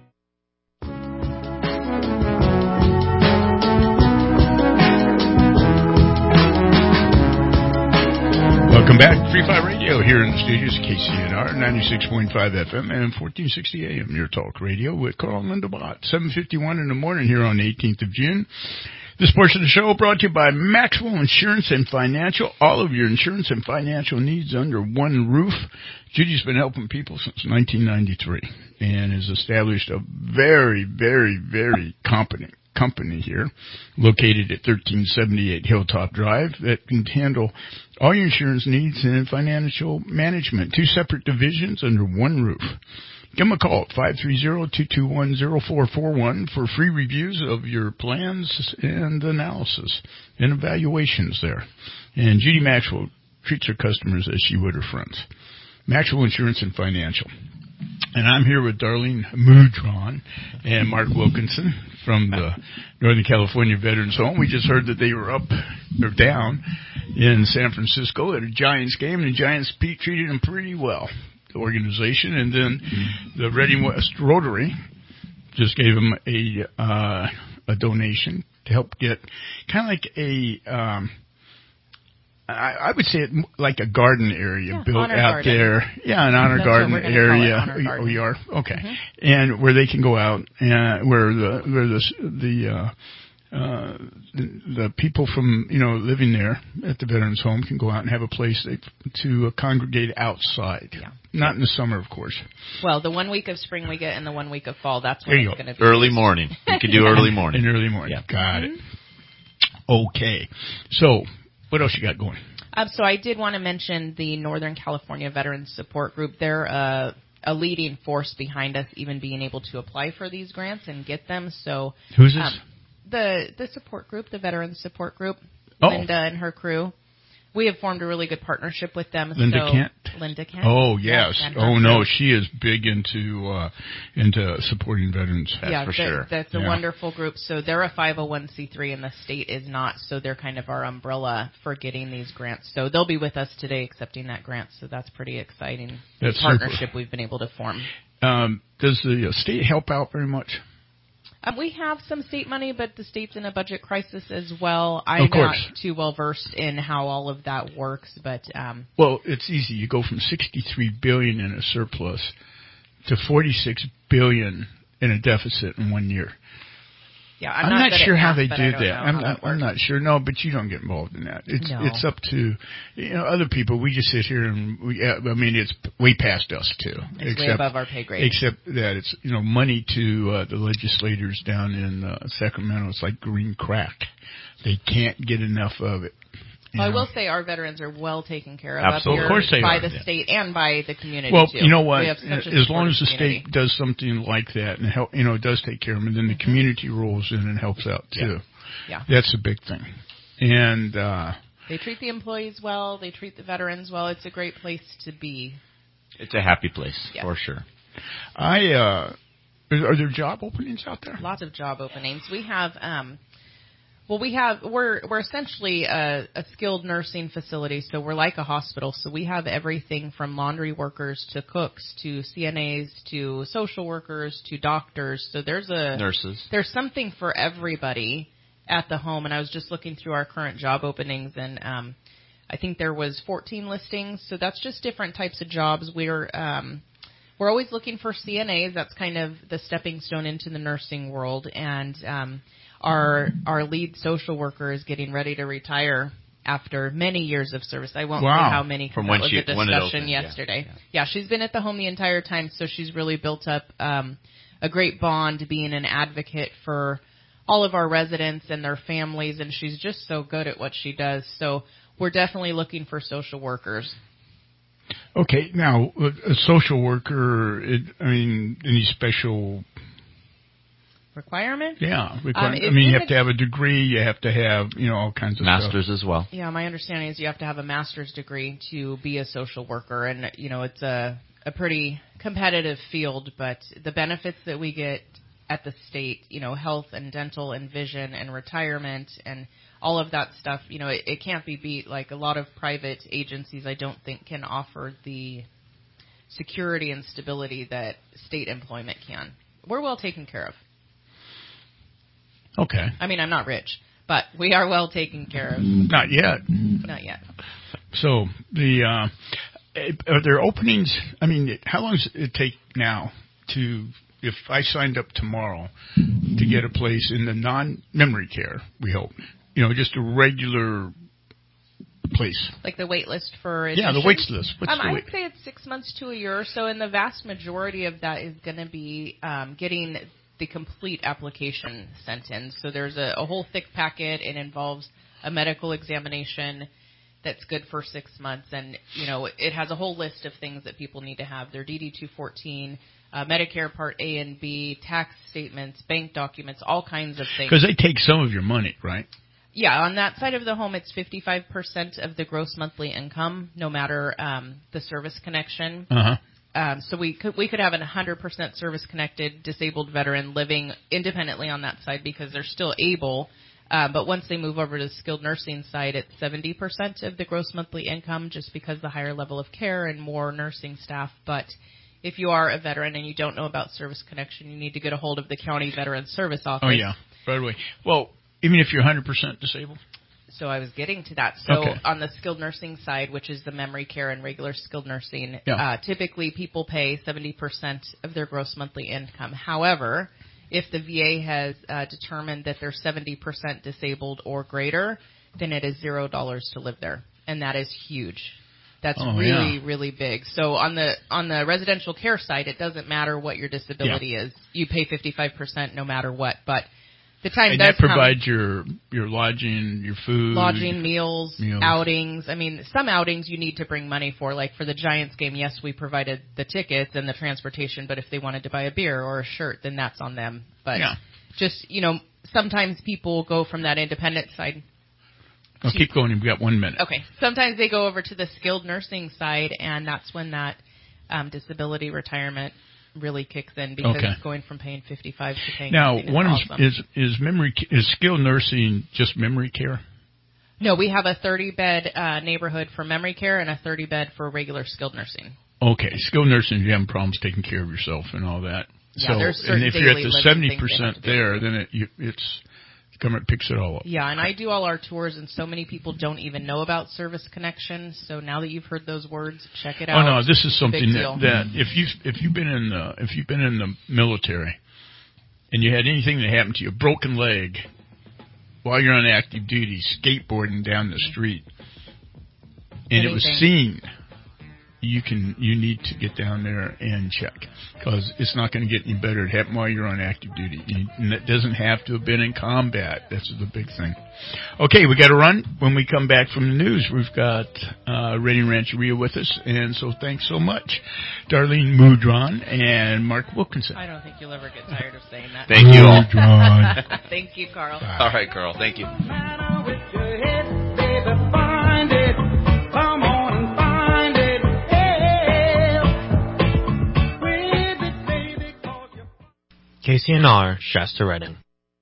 Welcome back. Free Fire Radio here in the studios, KCNR, 96.5 FM and 1460 AM, your talk radio with Carl and Linda Bott. 7:51 in the morning here on the 18th of June. This portion of the show brought to you by Maxwell Insurance and Financial. All of your insurance and financial needs under one roof. Judy's been helping people since 1993 and has established a very, very, very competent company here, located at 1378 Hilltop Drive, that can handle all your insurance needs and financial management. Two separate divisions under one roof. Give them a call at 530-221-0441 for free reviews of your plans and analysis and evaluations there. And Judy Maxwell treats her customers as she would her friends. Maxwell Insurance and Financial. And I'm here with Darlene Moudron and Mark Wilkinson from the Northern California Veterans Home. We just heard that they were up or down in San Francisco at a Giants game, and the Giants treated them pretty well, the organization. And then the Redding West Rotary just gave them a donation to help get kind of like a I would say it like a garden area built out there. Yeah, an honor garden area. Oh, you are? Okay. Mm-hmm. And where they can go out and where the people from, living there at the Veterans Home can go out and have a place to congregate outside. Yeah. Not in the summer, of course. Well, the 1 week of spring we get and the 1 week of fall, that's when it's going to be. Early morning. You can do early morning. Early morning. Yeah. Got it. Okay. So, what else you got going? So I did want to mention the Northern California Veterans Support Group. They're a leading force behind us even being able to apply for these grants and get them. So who's this? The support group, the Veterans Support Group. Linda and her crew. We have formed a really good partnership with them. Linda Kent? Linda Kent. Oh, yes. Oh, no, she is big into supporting veterans. That's for sure. That's a wonderful group. So they're a 501c3 and the state is not, so they're kind of our umbrella for getting these grants. So they'll be with us today accepting that grant, so that's pretty exciting. That's partnership super. We've been able to form. Does the state help out very much? We have some state money, but the state's in a budget crisis as well. I'm not too well versed in how all of that works, but well, it's easy. You go from $63 billion in a surplus to $46 billion in a deficit in 1 year. Yeah, I'm not sure how they do that. I'm not sure. No, but you don't get involved in that. It's up to other people. We just sit here and it's way past us too. It's way above our pay grade. Except that it's money to the legislators down in Sacramento. It's like green crack. They can't get enough of it. Well, I will say our veterans are well taken care of Absolutely. up Of course they by are. the state and by the community, well, too. You know what? We have such a as long as the community. state does something like that and help, it does take care of them, and then the community rolls in and helps out, too. Yeah. That's a big thing. And they treat the employees well. They treat the veterans well. It's a great place to be. It's a happy place, for sure. Are there job openings out there? Lots of job openings. We have, we're essentially a skilled nursing facility, so we're like a hospital. So we have everything from laundry workers to cooks to CNAs to social workers to doctors. So nurses. There's something for everybody at the home. And I was just looking through our current job openings, and I think there was 14 listings. So that's just different types of jobs. We're always looking for CNAs. That's kind of the stepping stone into the nursing world. And our lead social worker is getting ready to retire after many years of service. I won't say how many, because that was a discussion yesterday. Yeah, she's been at the home the entire time, so she's really built up a great bond being an advocate for all of our residents and their families, and she's just so good at what she does. So we're definitely looking for social workers. Okay, now, a social worker, any special requirement? Yeah. You have to have a degree, you have to have, all kinds of Masters stuff. as well. Yeah, my understanding is you have to have a master's degree to be a social worker, and, it's a pretty competitive field, but the benefits that we get at the state, health and dental and vision and retirement and all of that stuff, it can't be beat. Like a lot of private agencies, I don't think can offer the security and stability that state employment can. We're well taken care of. Okay. I'm not rich, but we are well taken care of. Not yet. Not yet. So are there openings? How long does it take now if I signed up tomorrow to get a place in the non-memory care, we hope, just a regular place? Like the wait list for admission? Yeah, the wait list. I would say it's 6 months to a year or so, and the vast majority of that is going to be getting the complete application sent in. So there's a whole thick packet. It involves a medical examination that's good for 6 months, and it has a whole list of things that people need to have. Their DD-214, Medicare Part A and B, tax statements, bank documents, all kinds of things. Because they take some of your money, right? Yeah, on that side of the home, it's 55% of the gross monthly income, no matter the service connection. Uh-huh. So we could have a 100% service-connected disabled veteran living independently on that side because they're still able. But once they move over to the skilled nursing side, it's 70% of the gross monthly income just because the higher level of care and more nursing staff. But if you are a veteran and you don't know about service connection, you need to get a hold of the county veteran service office. Oh, yeah, right away. Well, even if you're 100% disabled? So I was getting to that. So okay. On the skilled nursing side, which is the memory care and regular skilled nursing, typically people pay 70% of their gross monthly income. However, if the VA has determined that they're 70% disabled or greater, then it is $0 to live there. And that is huge. That's really big. So on the residential care side, it doesn't matter what your disability is. You pay 55% no matter what. But the time and does that provides your lodging, your food. Lodging, meals, outings. Some outings you need to bring money for. Like for the Giants game, yes, we provided the tickets and the transportation. But if they wanted to buy a beer or a shirt, then that's on them. But just, sometimes people go from that independent side. I'll keep going. You've got 1 minute. Okay. Sometimes they go over to the skilled nursing side, and that's when that disability retirement really kicks in because it's going from paying 55 to paying. Now, one awesome. is skilled nursing just memory care? No, we have a 30-bed neighborhood for memory care and a 30-bed for regular skilled nursing. Okay, skilled nursing, you have problems taking care of yourself and all that. Yeah, there's certain and if you're at the 70% there, then it's government picks it all up. Yeah, and I do all our tours, and so many people don't even know about service connection. So now that you've heard those words, check it out. Oh no, this is something that if you've been in the military and you had anything that happened to you, a broken leg while you're on active duty, skateboarding down the street, and it was seen. You need to get down there and check because it's not going to get any better. It happened while you're on active duty. And it doesn't have to have been in combat. That's the big thing. Okay, we got to run. When we come back from the news, we've got Redding Rancheria with us. And so thanks so much, Darlene Moudron and Mark Wilkinson. I don't think you'll ever get tired of saying that. Thank you all. Thank you, Carl. Bye. All right, Carl. Thank you. KCNR, Shasta Redding.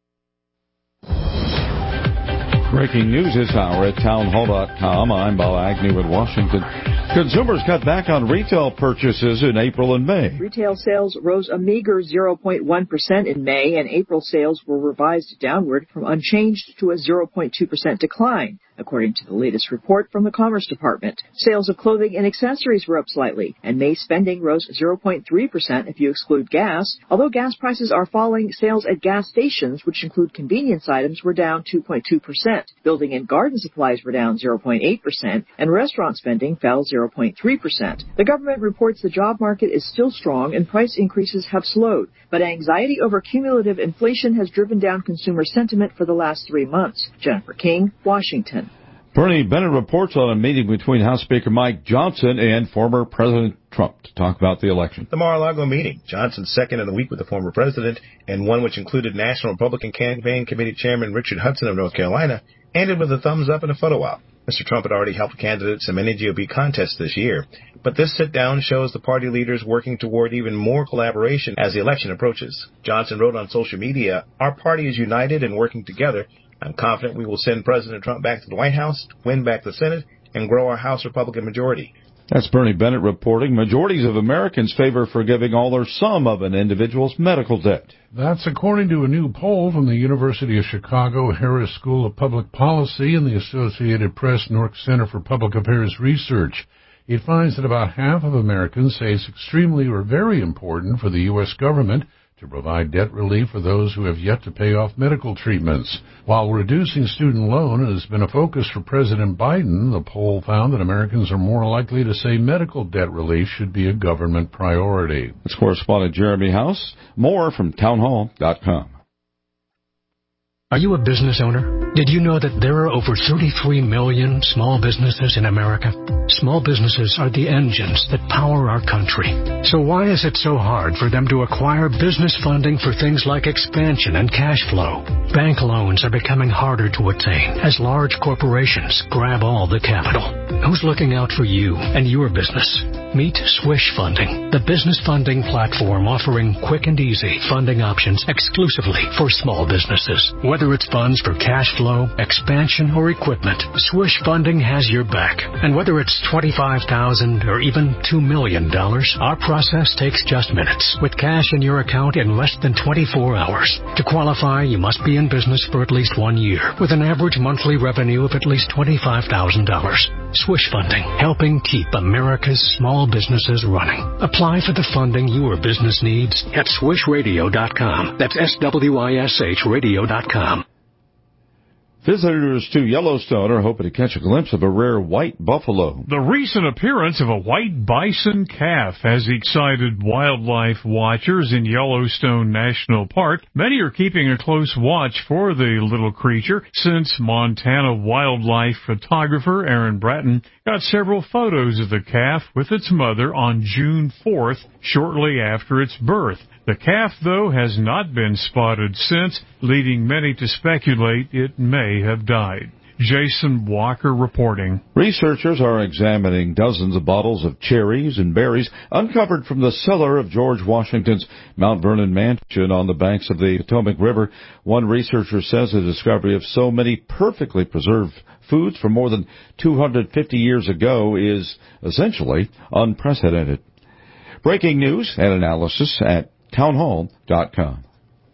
Breaking news this hour at townhall.com. I'm Bob Agnew in Washington. Consumers cut back on retail purchases in April and May. Retail sales rose a meager 0.1% in May, and April sales were revised downward from unchanged to a 0.2% decline, according to the latest report from the Commerce Department. Sales of clothing and accessories were up slightly, and May spending rose 0.3% if you exclude gas. Although gas prices are falling, sales at gas stations, which include convenience items, were down 2.2%. Building and garden supplies were down 0.8%, and restaurant spending fell 0.3%. The government reports the job market is still strong and price increases have slowed, but anxiety over cumulative inflation has driven down consumer sentiment for the last 3 months. Jennifer King, Washington. Bernie Bennett reports on a meeting between House Speaker Mike Johnson and former President Trump to talk about the election. The Mar-a-Lago meeting, Johnson's second in the week with the former president, and one which included National Republican Campaign Committee Chairman Richard Hudson of North Carolina, ended with a thumbs up and a photo op. Mr. Trump had already helped candidates in many GOP contests this year, but this sit-down shows the party leaders working toward even more collaboration as the election approaches. Johnson wrote on social media, "Our party is united and working together. I'm confident we will send President Trump back to the White House, win back the Senate, and grow our House Republican majority." That's Bernie Bennett reporting. Majorities of Americans favor forgiving all or some of an individual's medical debt. That's according to a new poll from the University of Chicago Harris School of Public Policy and the Associated Press Nork Center for Public Affairs Research. It finds that about half of Americans say it's extremely or very important for the U.S. government to provide debt relief for those who have yet to pay off medical treatments. While reducing student loan has been a focus for President Biden, the poll found that Americans are more likely to say medical debt relief should be a government priority. That's correspondent Jeremy House. More from townhall.com. Are you a business owner? Did you know that there are over 33 million small businesses in America? Small businesses are the engines that power our country. So why is it so hard for them to acquire business funding for things like expansion and cash flow? Bank loans are becoming harder to attain as large corporations grab all the capital. Who's looking out for you and your business? Meet Swish Funding, the business funding platform offering quick and easy funding options exclusively for small businesses. Whether it's funds for cash flow, expansion, or equipment, Swish Funding has your back. And whether it's $25,000 or even $2 million, our process takes just minutes, with cash in your account in less than 24 hours. To qualify, you must be in business for at least 1 year, with an average monthly revenue of at least $25,000. Swish Funding, helping keep America's small businesses running. Apply for the funding your business needs at swishradio.com. That's SWISH radio.com. Visitors to Yellowstone are hoping to catch a glimpse of a rare white buffalo. The recent appearance of a white bison calf has excited wildlife watchers in Yellowstone National Park. Many are keeping a close watch for the little creature since Montana wildlife photographer Aaron Bratton got several photos of the calf with its mother on June 4th, shortly after its birth. The calf, though, has not been spotted since, leading many to speculate it may have died. Jason Walker reporting. Researchers are examining dozens of bottles of cherries and berries uncovered from the cellar of George Washington's Mount Vernon mansion on the banks of the Potomac River. One researcher says the discovery of so many perfectly preserved foods from more than 250 years ago is essentially unprecedented. Breaking news and analysis at townhall.com.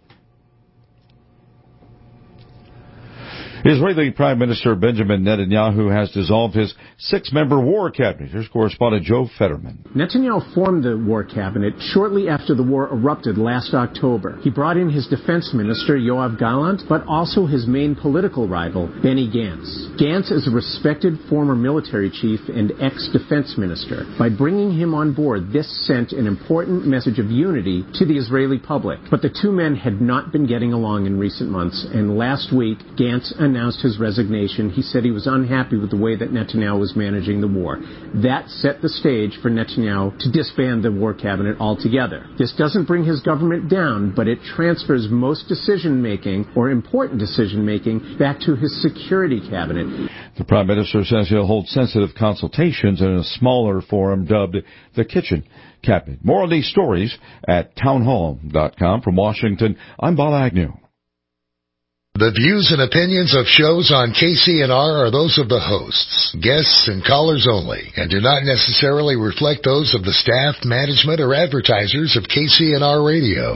Israeli Prime Minister Benjamin Netanyahu has dissolved his 6-member war cabinet. Here's correspondent Joe Fetterman. Netanyahu formed the war cabinet shortly after the war erupted last October. He brought in his defense minister, Yoav Gallant, but also his main political rival, Benny Gantz. Gantz is a respected former military chief and ex-defense minister. By bringing him on board, this sent an important message of unity to the Israeli public. But the two men had not been getting along in recent months, and last week, Gantz announced announced his resignation, he said he was unhappy with the way that Netanyahu was managing the war. That set the stage for Netanyahu to disband the war cabinet altogether. This doesn't bring his government down, but it transfers most decision-making, or important decision-making, back to his security cabinet. The Prime Minister says he'll hold sensitive consultations in a smaller forum dubbed the Kitchen Cabinet. More on these stories at townhall.com. From Washington, I'm Bob Agnew. The views and opinions of shows on KCNR are those of the hosts, guests, and callers only, and do not necessarily reflect those of the staff, management, or advertisers of KCNR Radio.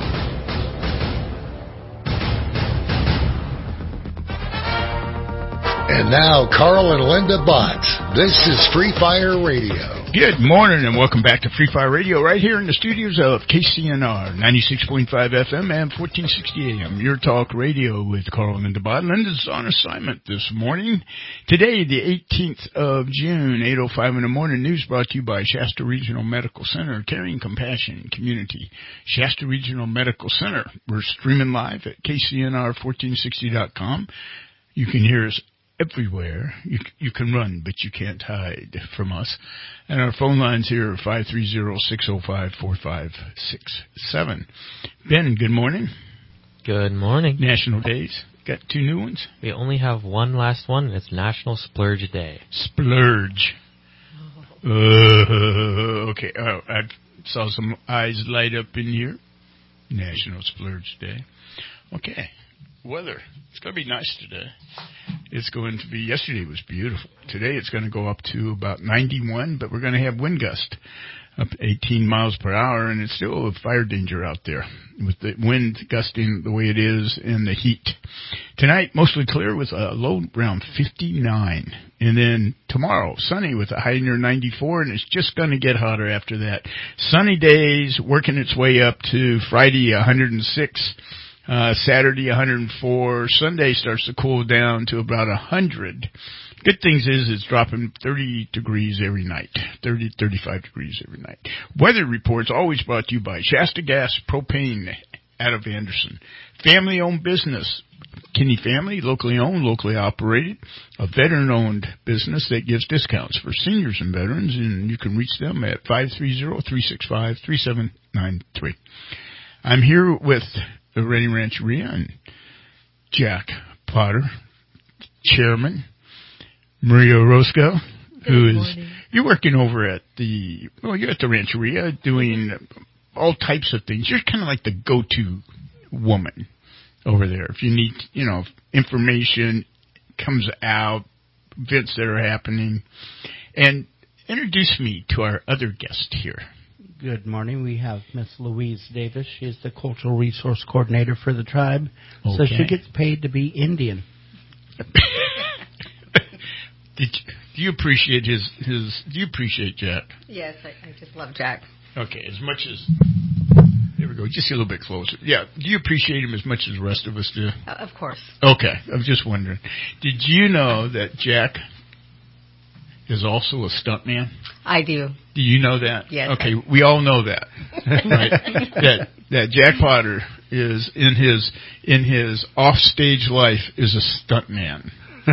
And now, Carl and Linda Bott. This is Free Fire Radio. Good morning and welcome back to Free Fire Radio right here in the studios of KCNR 96.5 FM and 1460 AM. Your talk radio with Carl and Linda Bott. Linda's on assignment this morning. Today, the 18th of June, 8:05 in the morning. News brought to you by Shasta Regional Medical Center, caring compassion community. Shasta Regional Medical Center. We're streaming live at KCNR1460.com. You can hear us everywhere. You can run, but you can't hide from us. And our phone lines here are 530-605-4567. Ben, good morning. Good morning. National days. Got two new ones? We only have one last one, and it's National Splurge Day. Splurge. Okay. Oh, I saw some eyes light up in here. National Splurge Day. Okay. Weather. It's going to be nice today. It's going to be, yesterday was beautiful. Today it's going to go up to about 91, but we're going to have wind gust up 18 miles per hour, and it's still a fire danger out there with the wind gusting the way it is and the heat. Tonight, mostly clear with a low around 59. And then tomorrow, sunny with a high near 94, and it's just going to get hotter after that. Sunny days working its way up to Friday, 106. Saturday, 104. Sunday starts to cool down to about 100. Good things is it's dropping 30 degrees every night. 30, 35 degrees every night. Weather reports always brought to you by Shasta Gas Propane out of Anderson. Family-owned business. Kinney Family, locally owned, locally operated. A veteran-owned business that gives discounts for seniors and veterans, and you can reach them at 530-365-3793. I'm here with the Redding Rancheria and Jack Potter, chairman. Maria Orozco, you're working over at you're at the Rancheria doing all types of things. You're kind of like the go-to woman over there. If you need, information comes out, events that are happening. And introduce me to our other guest here. Good morning. We have Miss Louise Davis. She is the Cultural Resource Coordinator for the tribe. Okay. So she gets paid to be Indian. Do you appreciate do you appreciate Jack? Yes, I just love Jack. Okay, as much as, there we go, just a little bit closer. Yeah, do you appreciate him as much as the rest of us do? Of course. Okay, I was just wondering. Did you know that Jack is also a stuntman? I do. Do you know that? Yes. Okay, we all know that, right? that Jack Potter is in his offstage life is a stuntman.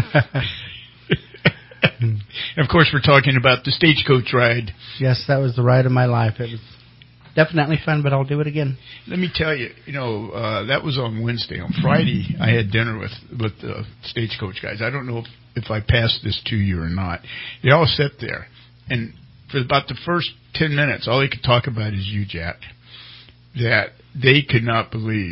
And of course, we're talking about the stagecoach ride. Yes, that was the ride of my life. It was definitely fun, but I'll do it again. Let me tell you, that was on Wednesday. On Friday, I had dinner with the stagecoach guys. I don't know if I passed this to you or not. They all sat there, and for about the first 10 minutes, all they could talk about is you, Jack. That they could not believe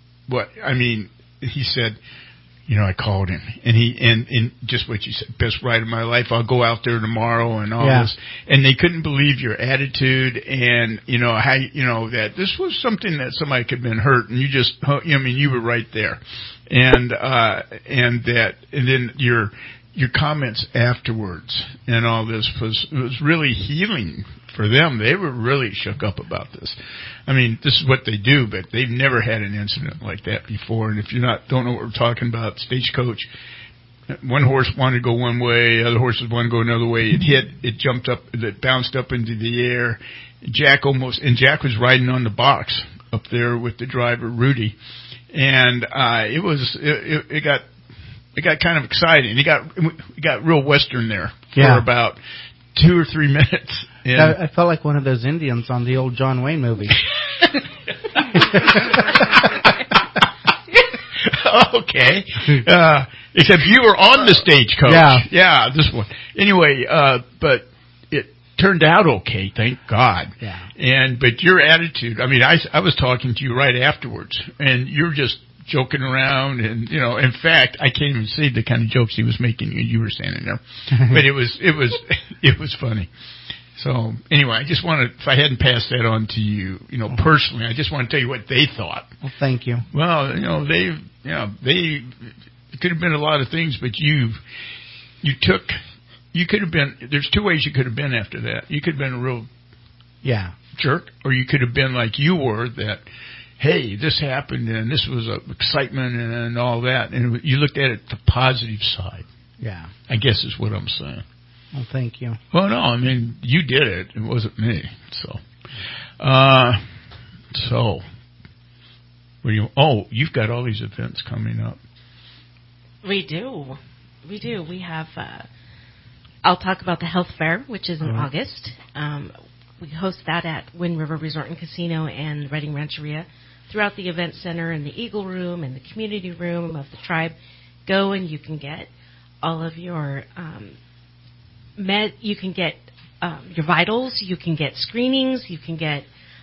he said, I called him, and just what you said, best ride of my life. I'll go out there tomorrow and all this. And they couldn't believe your attitude and, how, that this was something that somebody could have been hurt, and you just, you were right there. And then your comments afterwards and all this was really healing for them. They were really shook up about this. This is what they do, but they've never had an incident like that before. And if you don't know what we're talking about, stagecoach, one horse wanted to go one way, other horses wanted to go another way. It jumped up, it bounced up into the air. Jack was riding on the box up there with the driver, Rudy. And it got it got kind of exciting. It got real Western there for Yeah. about 2 or 3 minutes. And I felt like one of those Indians on the old John Wayne movie. Okay. Except you were on the stagecoach. Yeah, this one. Anyway, but it turned out okay, thank God. Yeah. But your attitude, I mean, I was talking to you right afterwards, and you're just joking around, and in fact, I can't even see the kind of jokes he was making. You were standing there, but it was funny. So anyway, I just wanted, if I hadn't passed that on to you, personally, I just want to tell you what they thought. Well, thank you. Well, it could have been a lot of things, but you could have been, there's 2 ways you could have been after that. You could have been a real jerk, or you could have been like you were, that, hey, this happened and this was excitement and all that, and you looked at it the positive side. Yeah. I guess is what I'm saying. Well, thank you. Well, no, I mean, you did it. It wasn't me. So, you've got all these events coming up. We do. We have, I'll talk about the health fair, which is in August. We host that at Wind River Resort and Casino and Redding Rancheria. Throughout the event center and the Eagle Room and the community room of the tribe, go and you can get all of your you can get your vitals, you can get screenings, you can get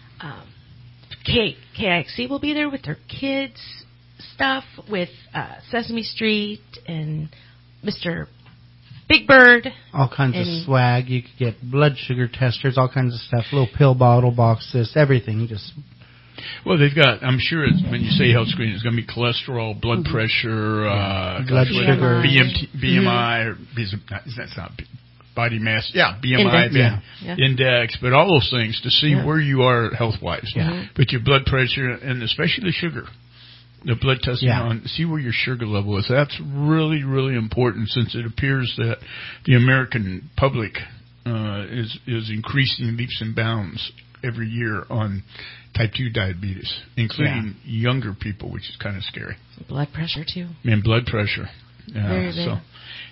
KIXC will be there with their kids stuff, with Sesame Street and Mr. Big Bird. All kinds of swag. You could get blood sugar testers, all kinds of stuff, little pill bottle boxes, everything. Well, they've got, I'm sure when you say health screening, it's going to be cholesterol, blood pressure, blood sugar, BMI, or that's not body mass, BMI, index, but all those things to see where you are health-wise. Yeah. But your blood pressure, and especially the sugar, the blood testing on, see where your sugar level is. That's really, really important, since it appears that the American public is increasing leaps and bounds every year on type 2 diabetes, including younger people, which is kind of scary. Blood pressure, too. And blood pressure. Very big. So,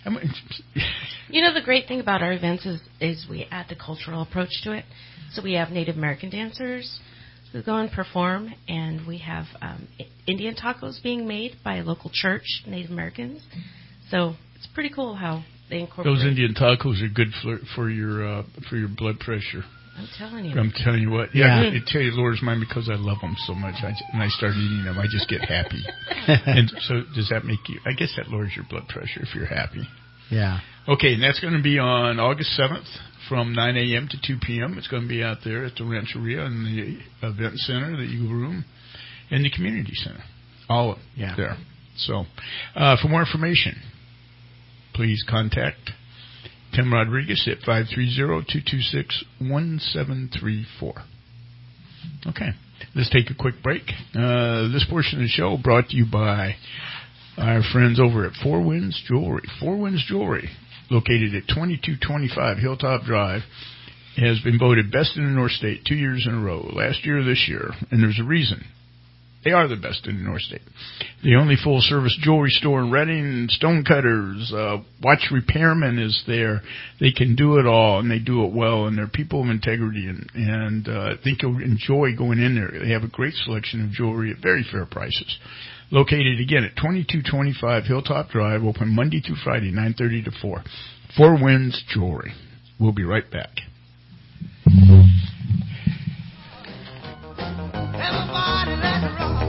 the great thing about our events is we add the cultural approach to it. So we have Native American dancers who go and perform, and we have Indian tacos being made by a local church, Native Americans. So it's pretty cool how they incorporate. Those Indian tacos are good for your blood pressure. I'm telling you. I'm telling you what. Yeah. It tell you, lowers mine because I love them so much. And I start eating them, I just get happy. And so does that make you? I guess that lowers your blood pressure if you're happy. Yeah. Okay, and that's going to be on August 7th from 9 a.m. to 2 p.m. It's going to be out there at the Rancheria and the Event Center, the Eagle Room, and the Community Center. All there. So for more information, please contact Tim Rodriguez at 530-226-1734. Okay, let's take a quick break. This portion of the show brought to you by our friends over at Four Winds Jewelry. Four Winds Jewelry, located at 2225 Hilltop Drive, has been voted best in the North State 2 years in a row, last year or this year, and there's a reason. They are the best in the North State. The only full-service jewelry store in Redding, stone cutters, watch repairman is there. They can do it all, and they do it well, and they're people of integrity, and I think you'll enjoy going in there. They have a great selection of jewelry at very fair prices. Located, again, at 2225 Hilltop Drive, open Monday through Friday, 9:30 to 4. Four Winds Jewelry. We'll be right back. Everybody let it rock.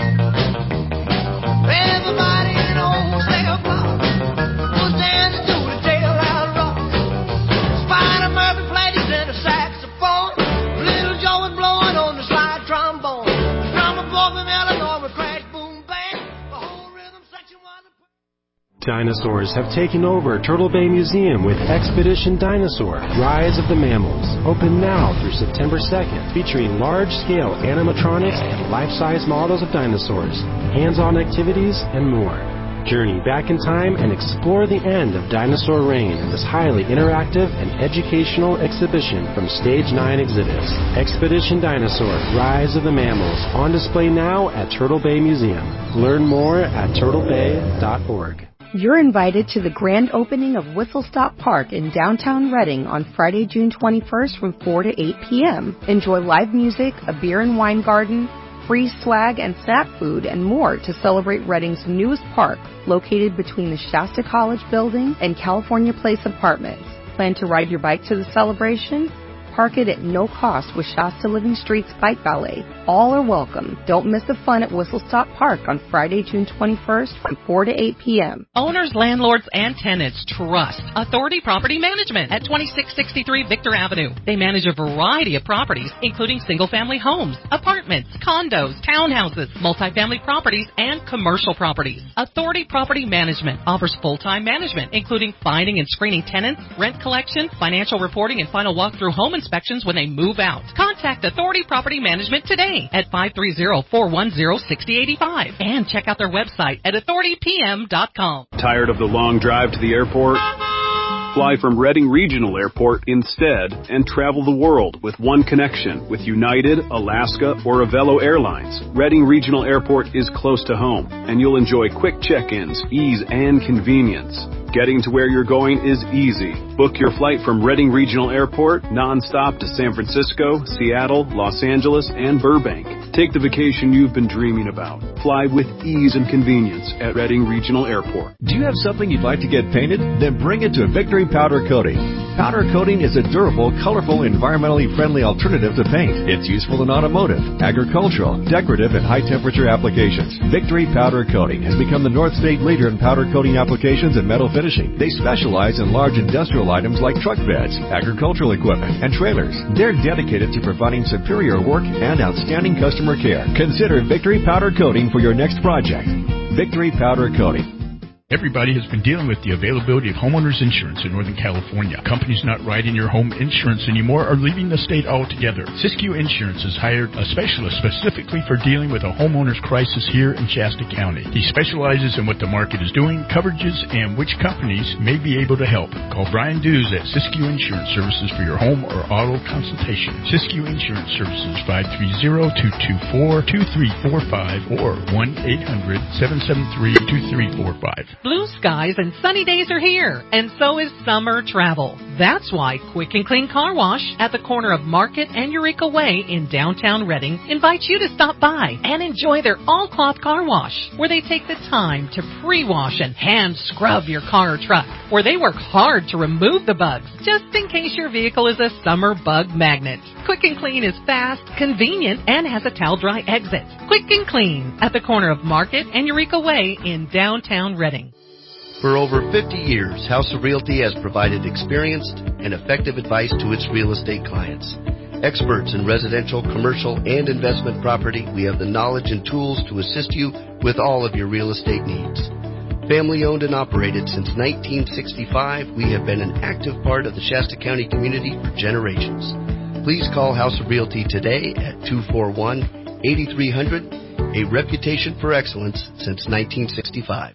Everybody in old Sega Park was dancing to the jailhouse rock. Spider Murphy played his inner saxophone. Little Joe was blowing on the slide trombone. The drummer boy from Illinois would crash, boom, bang. The whole rhythm section was a... Dinosaurs have taken over Turtle Bay Museum with Expedition Dinosaur, Rise of the Mammals. Open now through September 2nd, featuring large-scale animatronics and life-size models of dinosaurs, hands-on activities, and more. Journey back in time and explore the end of dinosaur reign in this highly interactive and educational exhibition from Stage 9 Exhibits. Expedition Dinosaur, Rise of the Mammals, on display now at Turtle Bay Museum. Learn more at turtlebay.org. You're invited to the grand opening of Whistle Stop Park in downtown Reading on Friday, June 21st from 4 to 8 p.m. Enjoy live music, a beer and wine garden, free swag and snack food, and more to celebrate Reading's newest park, located between the Shasta College building and California Place Apartments. Plan to ride your bike to the celebration? Park it at no cost with Shasta Living Street's Bike Ballet. All are welcome. Don't miss the fun at Whistle Stop Park on Friday, June 21st from 4 to 8 p.m. Owners, landlords, and tenants trust Authority Property Management at 2663 Victor Avenue. They manage a variety of properties, including single-family homes, apartments, condos, townhouses, multifamily properties, and commercial properties. Authority Property Management offers full-time management, including finding and screening tenants, rent collection, financial reporting, and final walkthrough home inspections when they move out. Contact Authority Property Management today at 530-410-6085 and check out their website at authoritypm.com. Tired of the long drive to the airport? Fly from Reading Regional Airport instead and travel the world with one connection with United, Alaska, or Avelo Airlines. Reading Regional Airport is close to home, and you'll enjoy quick check-ins, ease, and convenience. Getting to where you're going is easy. Book your flight from Reading Regional Airport nonstop to San Francisco, Seattle, Los Angeles, and Burbank. Take the vacation you've been dreaming about. Fly with ease and convenience at Reading Regional Airport. Do you have something you'd like to get painted? Then bring it to Victory Powder Coating. Powder coating is a durable, colorful, environmentally friendly alternative to paint. It's useful in automotive, agricultural, decorative, and high-temperature applications. Victory Powder Coating has become the North State leader in powder coating applications and metal finishing. They specialize in large industrial items like truck beds, agricultural equipment, and trailers. They're dedicated to providing superior work and outstanding customer care. Consider Victory Powder Coating for your next project. Victory Powder Coating. Everybody has been dealing with the availability of homeowners insurance in Northern California. Companies not writing your home insurance anymore are leaving the state altogether. Siskiyou Insurance has hired a specialist specifically for dealing with a homeowner's crisis here in Shasta County. He specializes in what the market is doing, coverages, and which companies may be able to help. Call Brian Dews at Siskiyou Insurance Services for your home or auto consultation. Siskiyou Insurance Services, 530-224-2345 or 1-800-773-2345. Blue skies and sunny days are here, and so is summer travel. That's why Quick and Clean Car Wash at the corner of Market and Eureka Way in downtown Reading invites you to stop by and enjoy their all-cloth car wash, where they take the time to pre-wash and hand scrub your car or truck, where they work hard to remove the bugs, just in case your vehicle is a summer bug magnet. Quick and Clean is fast, convenient, and has a towel dry exit. Quick and Clean at the corner of Market and Eureka Way in downtown Reading. For over 50 years, House of Realty has provided experienced and effective advice to its real estate clients. Experts in residential, commercial, and investment property, we have the knowledge and tools to assist you with all of your real estate needs. Family owned and operated since 1965, we have been an active part of the Shasta County community for generations. Please call House of Realty today at 241-8300, a reputation for excellence since 1965.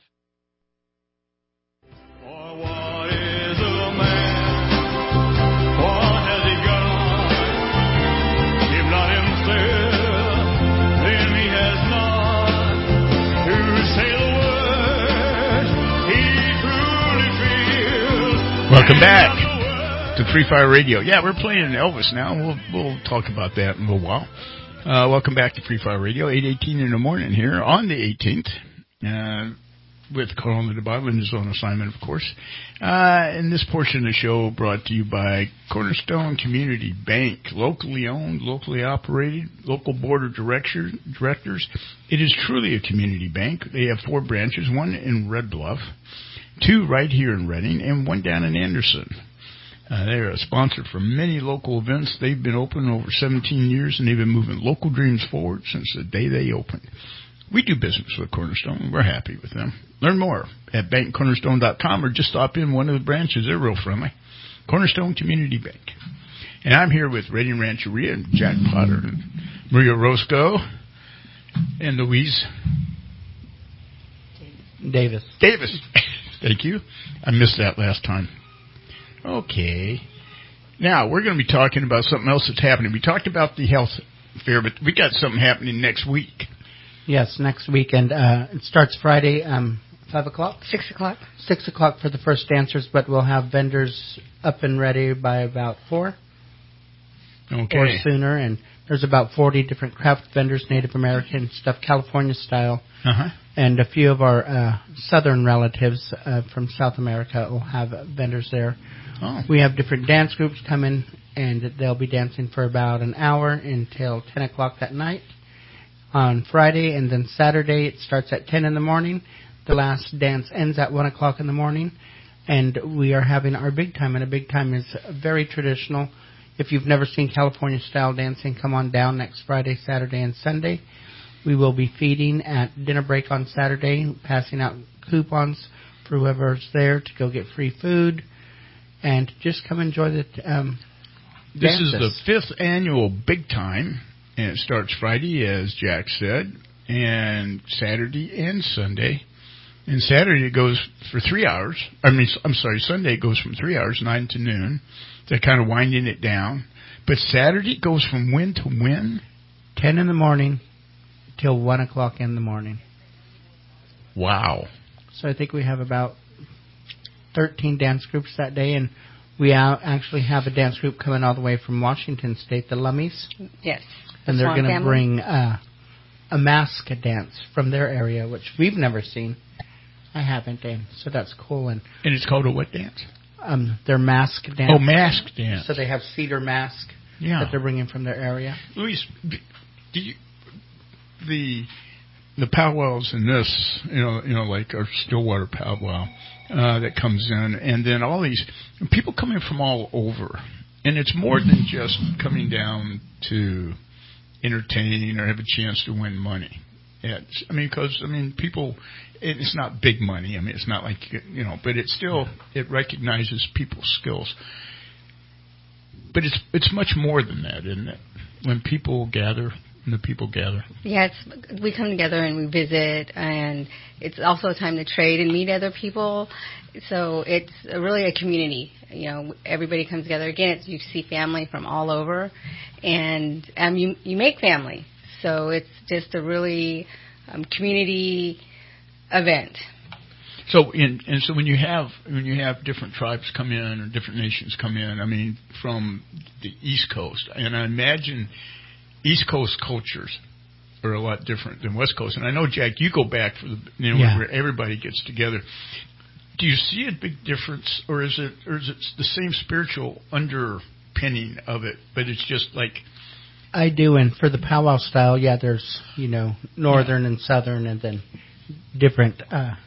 Welcome back to Free Fire Radio. Yeah, we're playing Elvis now. We'll talk about that in a little while. Welcome back to Free Fire Radio, 8:18 in the morning here on the 18th. With Carl DeBottle is on assignment, of course. And this portion of the show brought to you by Cornerstone Community Bank, locally owned, locally operated, local board of directors. It is truly a community bank. They have 4 branches, one in Red Bluff, 2 right here in Reading, and 1 down in Anderson. They're a sponsor for many local events. They've been open over 17 years, and they've been moving local dreams forward since the day they opened. We do business with Cornerstone, and we're happy with them. Learn more at bankcornerstone.com or just stop in one of the branches. They're real friendly. Cornerstone Community Bank. And I'm here with Reading Rancheria and Jack Potter and Maria Roscoe and Louise Davis. Thank you. I missed that last time. Okay. Now, we're going to be talking about something else that's happening. We talked about the health fair, but we got something happening next week. Yes, next weekend. It starts Friday, 5 o'clock? 6 o'clock. 6 o'clock for the first dancers, but we'll have vendors up and ready by about 4. Okay. Or sooner, and there's about 40 different craft vendors, Native American stuff, California style, and a few of our southern relatives from South America will have vendors there. Oh. We have different dance groups come in, and they'll be dancing for about an hour until 10 o'clock that night on Friday, and then Saturday it starts at 10 in the morning. The last dance ends at 1 o'clock in the morning, and we are having our big time, and a big time is very traditional. If you've never seen California-style dancing, come on down next Friday, Saturday, and Sunday. We will be feeding at dinner break on Saturday, passing out coupons for whoever's there to go get free food, and just come enjoy the This is dances. the 5th annual Big Time, and it starts Friday, as Jack said, and Saturday and Sunday. And Saturday it goes for 3 hours. Sunday it goes from 3 hours, 9 to noon. They're kind of winding it down. But Saturday it goes from when to when? 10 in the morning till 1 o'clock in the morning. Wow. So I think we have about 13 dance groups that day, and we actually have a dance group coming all the way from Washington State, the Lummies. Yes. And they're going to bring a mask dance from their area, which we've never seen. I haven't, and so that's cool. And it's called a what dance? Their mask dance. Oh, mask dance. So they have cedar mask that they're bringing from their area. Luis, do you, the powwows in this, like our Stillwater powwow that comes in, and then all these people coming from all over, and it's more than just coming down to entertain or have a chance to win money. Because people, it's not big money. It's not like, but it's still, it recognizes people's skills. But it's much more than that, isn't it? When people gather, Yeah, we come together and we visit, and it's also a time to trade and meet other people. So it's really a community. Everybody comes together. Again, you see family from all over, and you make family. So it's just a really community event. So so when you have different tribes come in or different nations come in, from the East Coast, and I imagine East Coast cultures are a lot different than West Coast. And I know, Jack, you go back for where everybody gets together. Do you see a big difference, or is it the same spiritual underpinning of it, but it's just like? I do, and for the powwow style, there's northern and southern, and then different.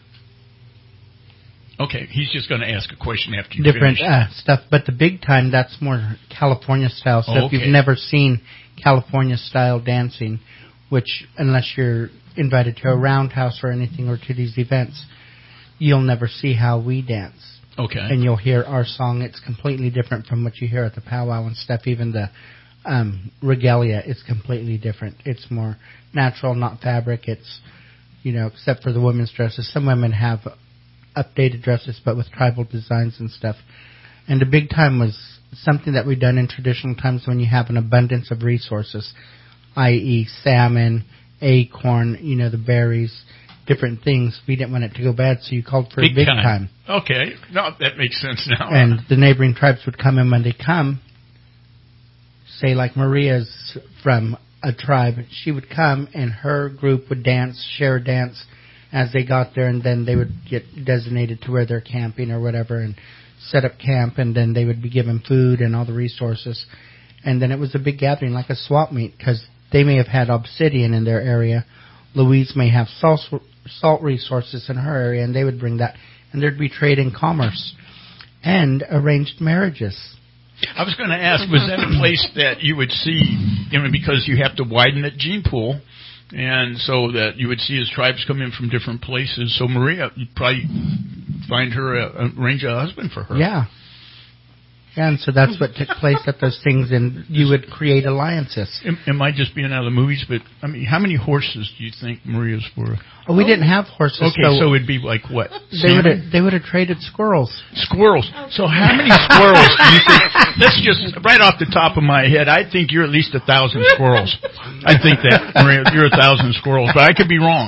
Okay, he's just going to ask a question after you different finish. Stuff, but the big time, that's more California style. So if you've never seen California style dancing, which unless you're invited to a roundhouse or anything or to these events, you'll never see how we dance. Okay. And you'll hear our song. It's completely different from what you hear at the powwow and stuff. Even the regalia is completely different. It's more natural, not fabric. It's, except for the women's dresses. Some women have updated dresses, but with tribal designs and stuff. And the big time was something that we've done in traditional times when you have an abundance of resources, i.e. salmon, acorn, the berries, different things. We didn't want it to go bad, so you called for a big time. Okay. No, that makes sense now. And the neighboring tribes would come in when they come. Say like Maria's from a tribe. She would come and her group would share a dance as they got there, and then they would get designated to where they're camping or whatever and set up camp, and then they would be given food and all the resources. And then it was a big gathering, like a swap meet, because they may have had obsidian in their area. Louise may have salt resources in her area, and they would bring that. And there'd be trade and commerce and arranged marriages. I was going to ask, was that a place that you would see, because you have to widen that gene pool, and so that you would see as tribes come in from different places. So Maria, you'd probably find her, arrange a husband for her. Yeah. Yeah, and so that's what took place at those things, and you would create alliances. Am I just being out of the movies? But, how many horses do you think Maria's were? Oh, we didn't have horses. Okay, so it'd be like what? They would have traded squirrels. Squirrels. So how many squirrels do you think? Let's just, right off the top of my head, I think you're at least 1,000 squirrels. I think that, Maria, you're 1,000 squirrels, but I could be wrong.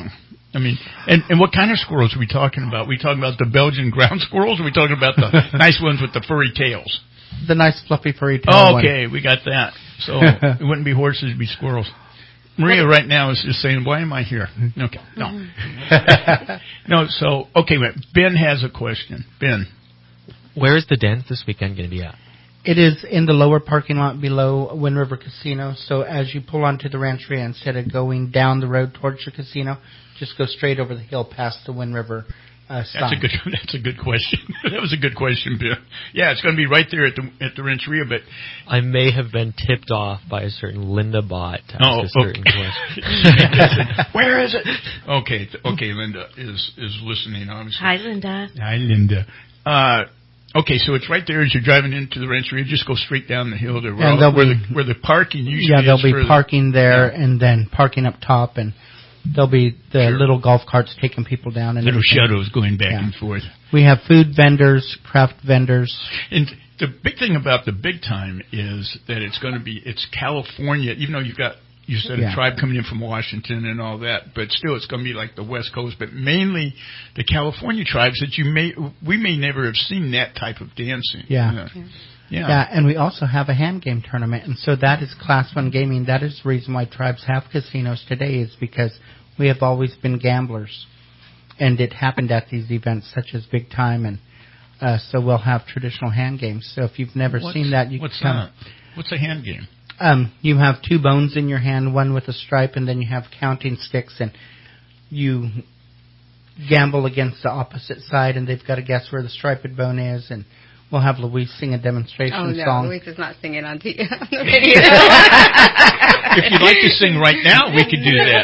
I mean, and what kind of squirrels are we talking about? We talking about the Belgian ground squirrels, or are we talking about the nice ones with the furry tails? The nice fluffy furry tail one. Okay, we got that. So it wouldn't be horses, it'd be squirrels. Maria right now is just saying, why am I here? Okay, no. No, so, okay, wait. Ben has a question. Ben. Where is the dance this weekend going to be at? It is in the lower parking lot below Wind River Casino. So as you pull onto the Rancheria, instead of going down the road towards your casino, just go straight over the hill past the Wind River sign. That's a good question. That was a good question, Ben. Yeah, it's going to be right there at the Rancheria, but I may have been tipped off by a certain Linda Bot to ask a certain question. Where is it? Okay, Linda is listening, obviously. Hi, Linda. Hi, Linda. Okay, so it's right there as you're driving into the Rancheria. Just go straight down the hill to where the parking usually is. Yeah, there'll be parking there and then parking up top, and there'll be the little golf carts taking people down. And little shuttles going back and forth. We have food vendors, craft vendors. And the big thing about the big time is that it's California, even though you said a tribe coming in from Washington and all that, but still it's going to be like the West Coast, but mainly the California tribes that we may never have seen that type of dancing. Yeah, and we also have a hand game tournament, and so that is Class 1 gaming. That is the reason why tribes have casinos today, is because we have always been gamblers, and it happened at these events such as Big Time, and so we'll have traditional hand games. So if you've never seen that, you can come. What's a hand game? You have two bones in your hand, one with a stripe, and then you have counting sticks, and you gamble against the opposite side, and they've got to guess where the striped bone is, and we'll have Louise sing a demonstration song. Louise is not singing on the radio. If you'd like to sing right now, we could do that.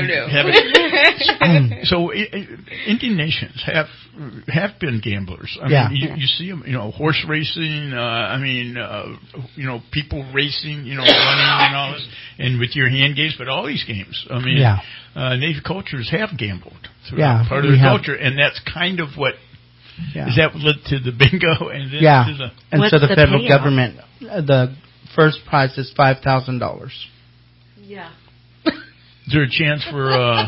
No. So Indian nations have been gamblers. I mean, you see them, horse racing. People racing, running and all this, and with your hand games, but all these games. I mean, Native cultures have gambled throughout part of their culture, and that's kind of what. Yeah. Is that what led to the bingo? And then to the, and so the federal government, the first prize is $5,000. Yeah. Is there a chance for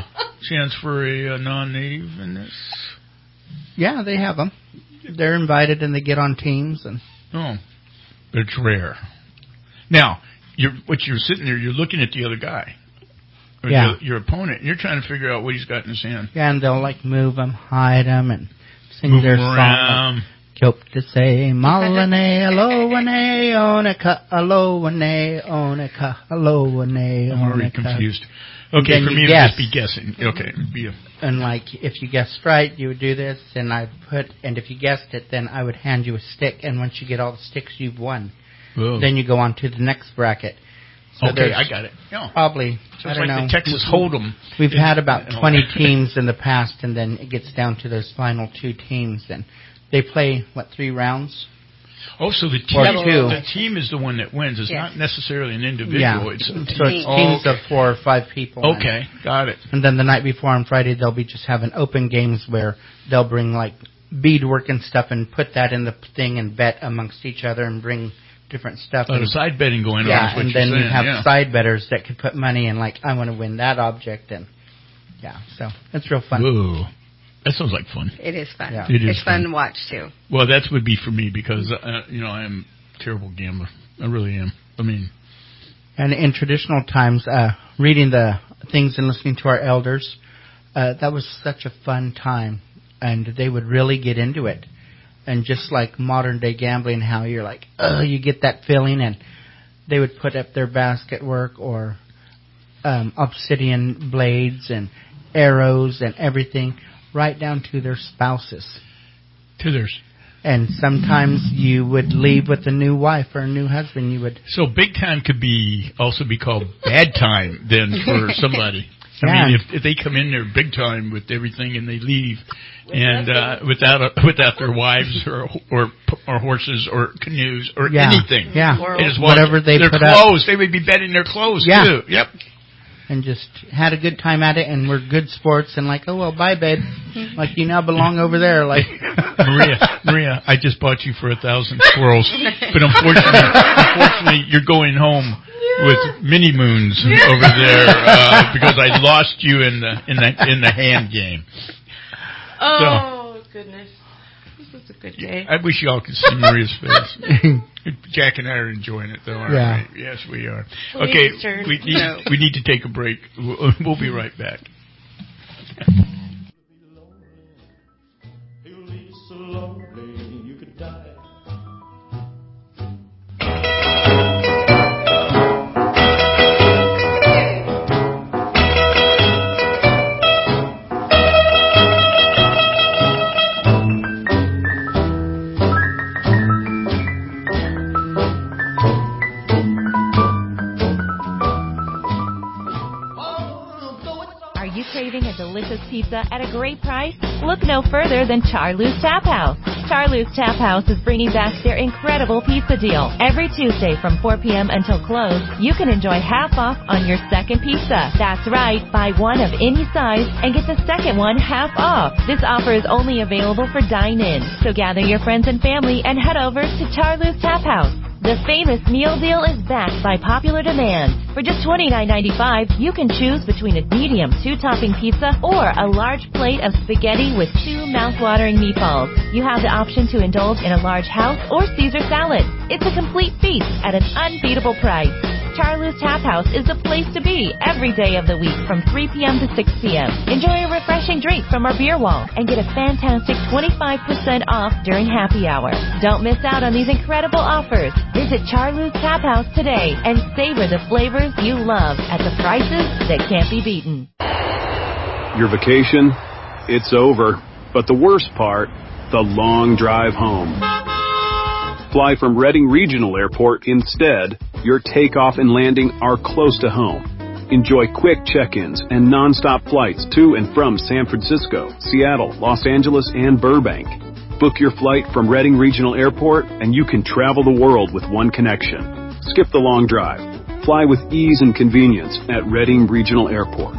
a non-native in this? Yeah, they have them. They're invited and they get on teams and. Oh, but it's rare. Now, you're sitting there, you're looking at the other guy. Or your opponent. And you're trying to figure out what he's got in his hand. Yeah, and they'll move them, hide them, and sing their song. Kyope to say, Malane, alowane, oneka, alowane, oneka, alowane, oneka. I'm already confused. Okay, for me it would just be guessing. Okay, it would be and if you guessed right, you would do this, and and if you guessed it, then I would hand you a stick, and once you get all the sticks, you've won. Whoa. Then you go on to the next bracket. So okay, I got it. Yeah. Probably, so I don't know. The Texas Hold'em. We've had about 20 teams in the past, and then it gets down to those final two teams, and they play, 3 rounds? Oh, so the team is the one that wins. It's not necessarily an individual. Yeah. It's teams of 4 or 5 people. Okay, got it. And then the night before on Friday, they'll be just having open games where they'll bring beadwork and stuff and put that in the thing and bet amongst each other and bring different stuff. The side betting going on. Yeah, and then you have side bettors that could put money in, I want to win that object, and so it's real fun. Whoa. That sounds like fun. It is fun. Yeah. It's fun to watch, too. Well, that would be for me because, I am a terrible gambler. I really am. I mean. And in traditional times, reading the things and listening to our elders, that was such a fun time. And they would really get into it. And just like modern day gambling, how you're you get that feeling, and they would put up their basket work or obsidian blades and arrows and everything right down to their spouses. To theirs. And sometimes you would leave with a new wife or a new husband. You would. So big time could also be called bad time then for somebody. I mean, if they come in there big time with everything and they leave, and without their wives or horses or canoes or anything, whatever they put their clothes, they would be betting their clothes too. Yep. And just had a good time at it, and we're good sports, and bye, babe. You now belong over there. Maria, I just bought you for 1,000 squirrels, but unfortunately, you're going home. with mini moons over there because I lost you in the hand game. Oh, goodness. This was a good day. I wish y'all could see Maria's face. Jack and I are enjoying it, though, aren't we? Yes, we are. Okay, we need to take a break. We'll be right back. Craving a delicious pizza at a great price? Look no further than Charlie's Tap House. Charlie's Tap House is bringing back their incredible pizza deal. Every Tuesday from 4 p.m. until close, you can enjoy half off on your second pizza. That's right, buy one of any size and get the second one half off. This offer is only available for dine-in, so gather your friends and family and head over to Charlie's Tap House. The famous meal deal is backed by popular demand. For just $29.95, you can choose between a medium 2-topping pizza or a large plate of spaghetti with 2 mouth-watering meatballs. You have the option to indulge in a large house or Caesar salad. It's a complete feast at an unbeatable price. Charlie's Tap House is the place to be every day of the week from 3 p.m. to 6 p.m. Enjoy a refreshing drink from our beer wall and get a fantastic 25% off during happy hour. Don't miss out on these incredible offers. Visit Charlie's Tap House today and savor the flavors you love at the prices that can't be beaten. Your vacation, it's over. But the worst part, the long drive home. Fly from Redding Regional Airport instead. Your takeoff and landing are close to home. Enjoy quick check-ins and non-stop flights to and from San Francisco, Seattle, Los Angeles, and Burbank. Book your flight from Redding Regional Airport and you can travel the world with one connection. Skip the long drive. Fly with ease and convenience at Redding Regional Airport.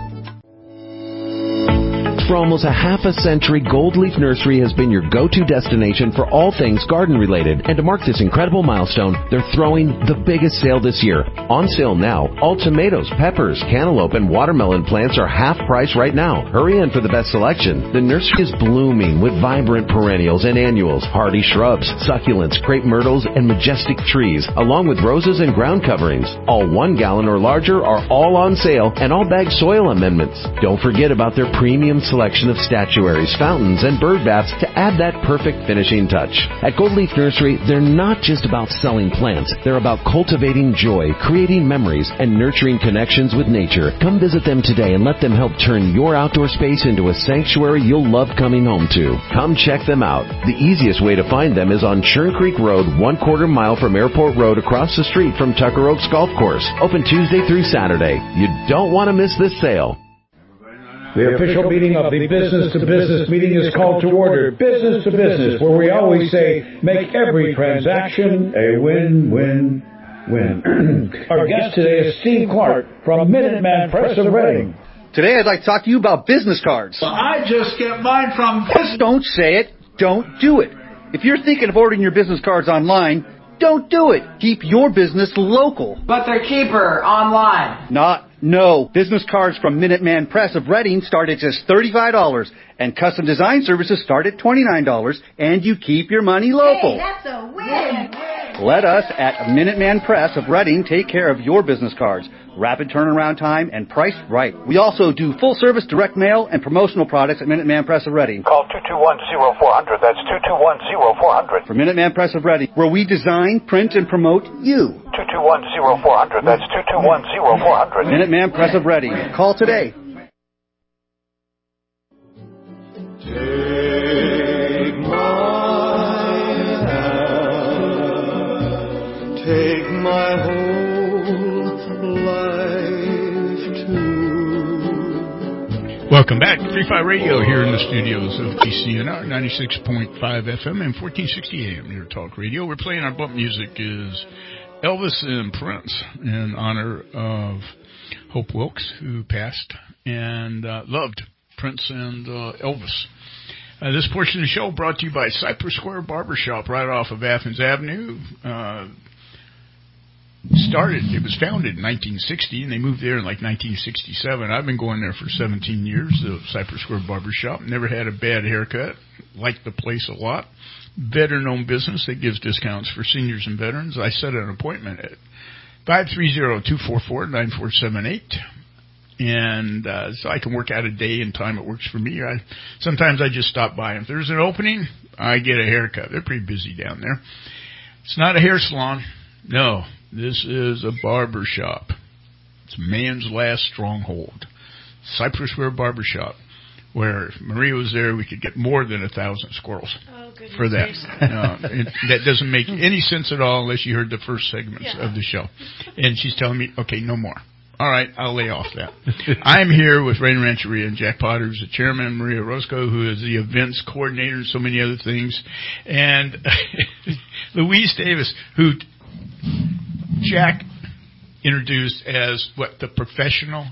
For almost a half a century, Gold Leaf Nursery has been your go-to destination for all things garden-related. And to mark this incredible milestone, they're throwing the biggest sale this year. On sale now, all tomatoes, peppers, cantaloupe, and watermelon plants are half price right now. Hurry in for the best selection. The nursery is blooming with vibrant perennials and annuals, hardy shrubs, succulents, crepe myrtles, and majestic trees, along with roses and ground coverings. All 1 gallon or larger are all on sale, and all bag soil amendments. Don't forget about their premium selection of statuaries, fountains, and bird baths to add that perfect finishing touch. At Gold Leaf Nursery, they're not just about selling plants. They're about cultivating joy, creating memories, and nurturing connections with nature. Come visit them today and let them help turn your outdoor space into a sanctuary you'll love coming home to. Come check them out. The easiest way to find them is on Churn Creek Road, 1/4 mile from Airport Road across the street from Tucker Oaks Golf Course. Open Tuesday through Saturday. You don't want to miss this sale. The official meeting of the Business to Business meeting is called to order. Business to Business, where we always say, make every transaction a win-win-win. Our guest today is Steve Clark from Minuteman Press of Redding. Today I'd like to talk to you about business cards. I just get mine from... Don't say it. Don't do it. If you're thinking of ordering your business cards online, don't do it. Keep your business local. But they're cheaper online. No. Business cards from Minuteman Press of Redding start at just $35, and custom design services start at $29, and you keep your money local. Hey, that's a win. Let us at Minuteman Press of Redding take care of your business cards. Rapid turnaround time and priced right. We also do full-service direct mail and promotional products at Minuteman Press of Redding. Call 221-0400. That's 221-0400. For Minuteman Press of Redding, where we design, print, and promote you. 221-0400. That's 221-0400. Minuteman Press of Redding. Call today. Take my hand, take my whole life too. Welcome back to 3-5 Radio here in the studios of KCNR 96.5 FM and 1460 AM Near Talk Radio. We're playing our bump music is Elvis and Prince in honor of Hope Wilkes, who passed and loved Prince and Elvis. This portion of the show brought to you by Cypress Square Barbershop right off of Athens Avenue. It was founded in 1960, and they moved there in like 1967. I've been going there for 17 years, the Cypress Square Barbershop. Never had a bad haircut. Liked the place a lot. Veteran-owned business that gives discounts for seniors and veterans. I set an appointment at 530-244-9478. And so I can work out a day and time it works for me. Sometimes I just stop by. If there's an opening, I get a haircut. They're pretty busy down there. It's not a hair salon. No, this is a barber shop. It's man's last stronghold. Cypress Square Barbershop, where if Maria was there, we could get more than 1,000 squirrels for that. That doesn't make any sense at all unless you heard the first segments of the show. And she's telling me, okay, no more. All right, I'll lay off that. I'm here with Ray Rancheria and Jack Potter, who's the chairman, Maria Roscoe, who is the events coordinator, and so many other things, and Louise Davis, who Jack introduced as the professional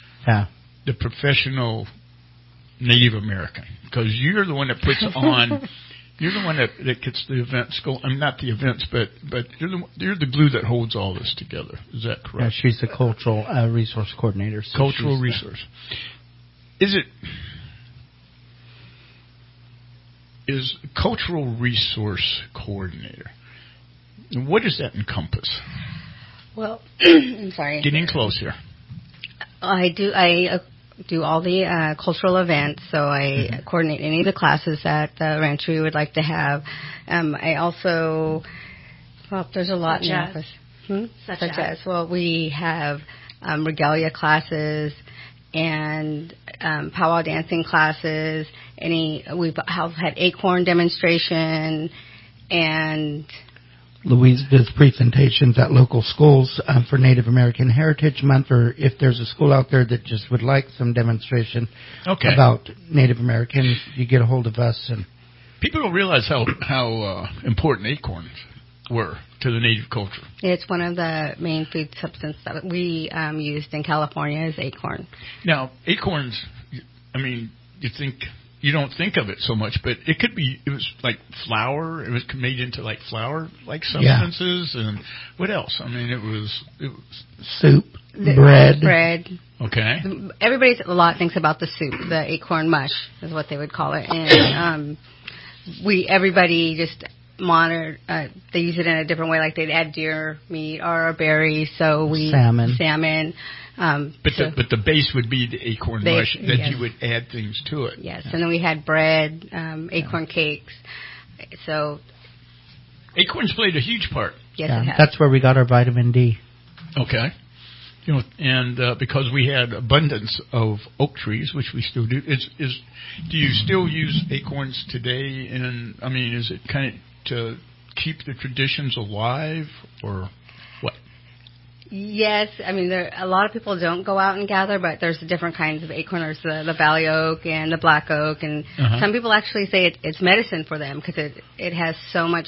Native American, because you're the one that puts on. You're the one that gets the events go. I'm not the events, but you're the glue that holds all this together. Is that correct? Yeah, she's the cultural resource coordinator. So cultural resource. Is cultural resource coordinator? What does that encompass? Well, I'm sorry. Getting close here. I do all the cultural events, so I coordinate any of the classes that the Rancheria would like to have. I also, there's a lot in the office. Such as, we have regalia classes and powwow dancing classes. We've had acorn demonstration, and Louise does presentations at local schools for Native American Heritage Month, or if there's a school out there that just would like some demonstration about Native Americans, you get a hold of us. And people don't realize how important acorns were to the Native culture. It's one of the main food substances that we used in California is acorn. Now, acorns, you don't think of it so much, but it was like flour. It was made into like flour-like substances, and what else? It was soup, bread. Okay. Everybody a lot thinks about the soup, the acorn mush is what they would call it, and everybody just monitored. They use it in a different way, like they'd add deer meat or berries. So salmon. But the base would be the acorn mush that you would add things to it. Yes, and then we had bread, acorn cakes. So acorns played a huge part. Yes, it has. That's where we got our vitamin D. Okay. And because we had abundance of oak trees, which we still do. Do you still use acorns today? And is it kind of to keep the traditions alive, or what? Yes, a lot of people don't go out and gather, but there's different kinds of acorn. There's the valley oak and the black oak, and some people actually say it's medicine for them because it has so much.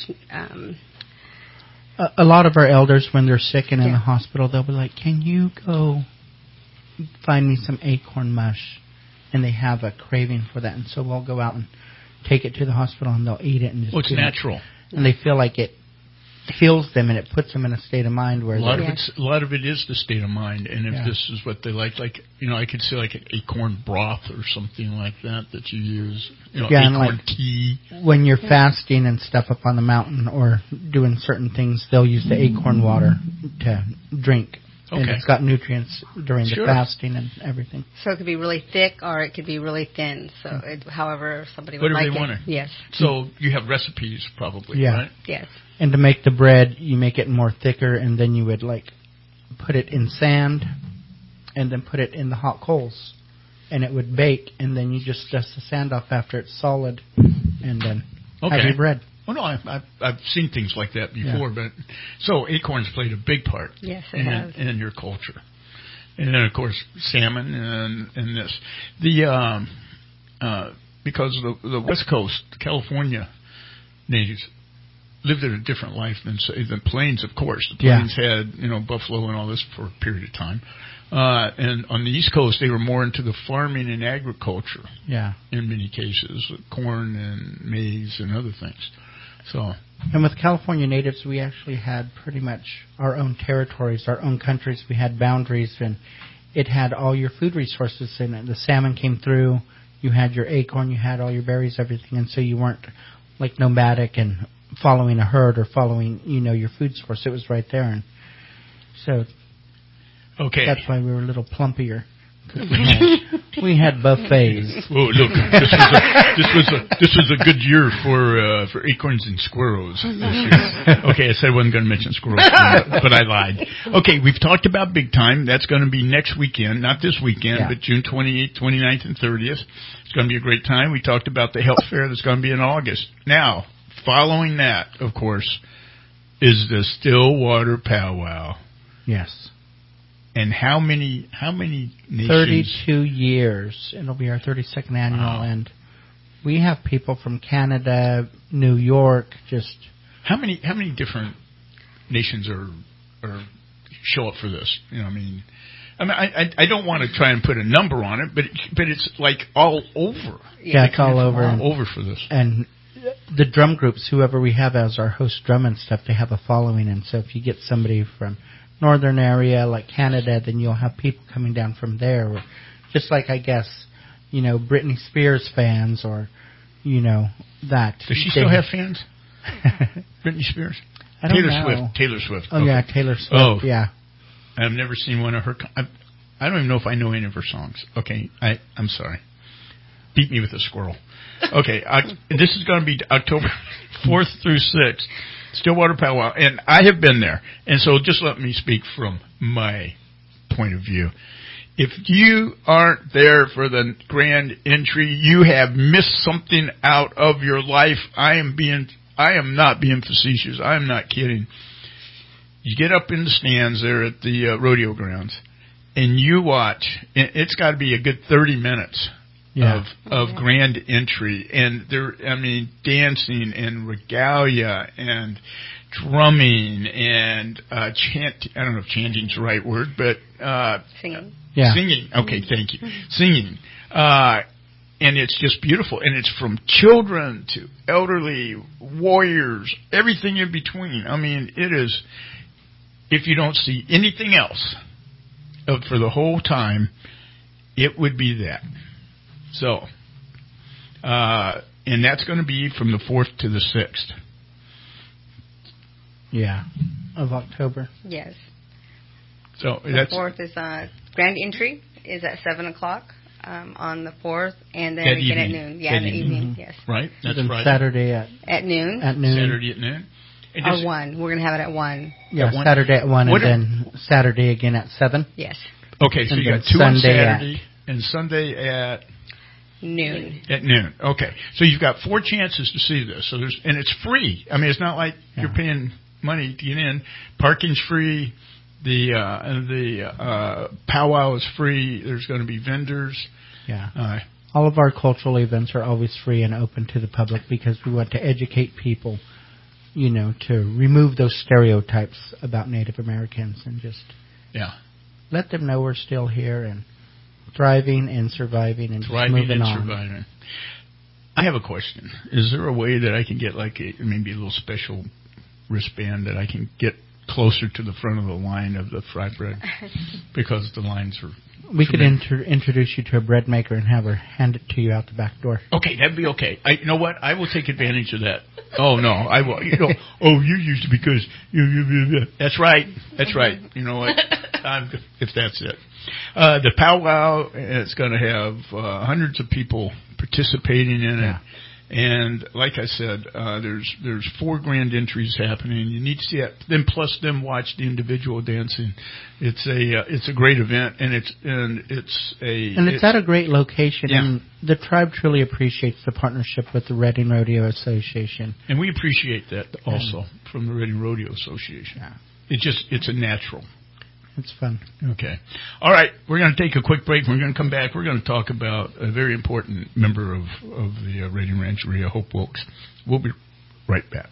A lot of our elders, when they're sick and in the hospital, they'll be like, "Can you go find me some acorn mush?" And they have a craving for that, and so we'll go out and take it to the hospital, and they'll eat it. And it's natural, and they feel like it heals them, and it puts them in a state of mind where a lot of it is the state of mind. And if this is what they like I could say like an acorn broth or something like that you use. Acorn tea. When you're fasting and stuff up on the mountain or doing certain things, they'll use the acorn water to drink. Okay. And it's got nutrients during the fasting and everything. So it could be really thick or it could be really thin. So however somebody would like it. Whatever they want. Yes. So you have recipes probably, right? Yes. And to make the bread, you make it more thicker, and then you would put it in sand and then put it in the hot coals. And it would bake, and then you just dust the sand off after it's solid and then have your bread. Well, no, I've seen things like that before, but so acorns played a big part in your culture, and then of course salmon and this because the West Coast, California natives lived a different life than Plains, of course. The Plains had buffalo and all this for a period of time, and on the East Coast they were more into the farming and agriculture. Yeah, in many cases, corn and maize and other things. So. And with California natives, we actually had pretty much our own territories, our own countries. We had boundaries, and it had all your food resources in it. The salmon came through. You had your acorn. You had all your berries, everything. And so you weren't like nomadic and following a herd or following, your food source. It was right there. And so that's why we were a little plumpier. We had buffets. Oh, look! This was a good year for acorns and squirrels this year. Okay, I said I wasn't going to mention squirrels, but I lied. Okay, we've talked about Big Time. That's going to be next weekend, not this weekend, but June 28th, 29th, and 30th. It's going to be a great time. We talked about the health fair that's going to be in August. Now, following that, of course, is the Stillwater Powwow. Yes. And how many nations? 32 years. It'll be our 32nd annual, and we have people from Canada, New York, just... How many different nations are show up for this? I don't want to try and put a number on it, but it's like all over. Yeah, it's all over. All over for this. And the drum groups, whoever we have as our host drum and stuff, they have a following, and so if you get somebody from northern area like Canada, then you'll have people coming down from there, or just like I guess Britney Spears fans, or that. Does she still have fans? Britney Spears. I don't know. Taylor Swift. Oh yeah, Taylor Swift. Oh yeah. I've never seen one of her. I don't even know if I know any of her songs. Okay, I'm sorry. Beat me with a squirrel. Okay, this is going to be October 4th through 6th. Stillwater Powwow, and I have been there, and so just let me speak from my point of view. If you aren't there for the grand entry, you have missed something out of your life. I am not being facetious. I am not kidding. You get up in the stands there at the rodeo grounds, and you watch. It's got to be a good 30 minutes. Of grand entry, and dancing and regalia and drumming and chant. I don't know if chanting's the right word, but singing. Yeah. Singing. Okay, thank you. Singing. And it's just beautiful, and it's from children to elderly, warriors, everything in between. It is. If you don't see anything else for the whole time, it would be that. So, and that's going to be from the 4th to the 6th. Yeah, of October. Yes. So the 4th is grand entry is at 7:00 on the 4th, and then again at noon. Yeah, in the evening. Mm-hmm. Yes. Right. That's and Friday. Saturday at noon. At noon. Saturday at noon. Or 1. We're going to have it at 1. Yeah, Saturday at 1, and then Saturday again at 7. Yes. Okay, so you got 2 on Saturday and Sunday at noon. At noon. Okay. So you've got 4 chances to see this. So and it's free. It's not like you're paying money to get in. Parking's free. The powwow is free. There's going to be vendors. Yeah. All of our cultural events are always free and open to the public because we want to educate people, to remove those stereotypes about Native Americans and just let them know we're still here and thriving and surviving and moving on. Surviving. I have a question. Is there a way that I can get maybe a little special wristband that I can get closer to the front of the line of the fry bread? Because the lines are... We could introduce you to a bread maker and have her hand it to you out the back door. Okay, that'd be okay. You know what? I will take advantage of that. Oh, no, I will. You used to because... That's right. That's right. You know what? If that's it. The powwow is going to have hundreds of people participating in it. And like I said, there's 4 grand entries happening. You need to see it. Then plus them watch the individual dancing. It's a great event, and it's at a great location. Yeah. And the tribe truly appreciates the partnership with the Redding Rodeo Association. And we appreciate that also from the Redding Rodeo Association. Yeah. It's a natural. It's fun. Okay. All right. We're going to take a quick break. We're going to come back. We're going to talk about a very important member of the Redding Rancheria, Hope Wilkes. We'll be right back.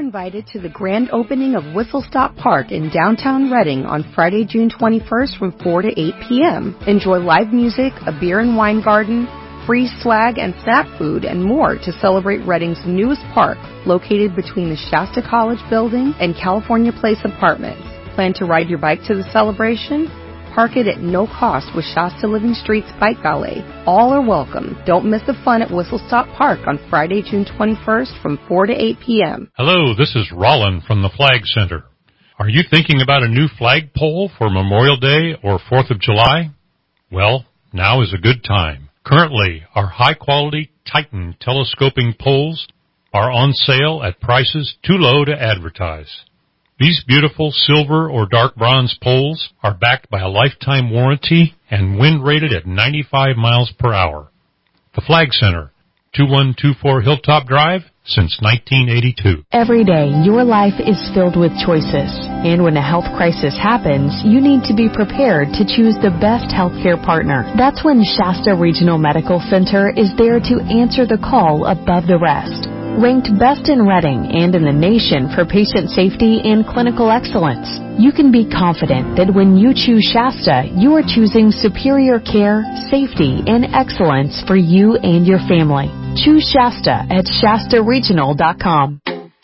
invited to the grand opening of Whistle Stop Park in downtown Reading on Friday, June 21st from 4 to 8 p.m. Enjoy live music, a beer and wine garden, free swag and snack food, and more to celebrate Reading's newest park, located between the Shasta College building and California Place Apartments. Plan to ride your bike to the celebration? Park it at no cost with Shasta Living Streets Bike Valet. All are welcome. Don't miss the fun at Whistle Stop Park on Friday, June 21st from 4 to 8 p.m. Hello, this is Rollin from the Flag Center. Are you thinking about a new flagpole for Memorial Day or 4th of July? Well, now is a good time. Currently, our high-quality Titan telescoping poles are on sale at prices too low to advertise. These beautiful silver or dark bronze poles are backed by a lifetime warranty and wind rated at 95 miles per hour. The Flag Center, 2124 Hilltop Drive, since 1982. Every day, your life is filled with choices. And when a health crisis happens, you need to be prepared to choose the best healthcare partner. That's when Shasta Regional Medical Center is there to answer the call above the rest. Ranked best in Reading and in the nation for patient safety and clinical excellence, you can be confident that when you choose Shasta, you are choosing superior care, safety, and excellence for you and your family. Choose Shasta at ShastaRegional.com.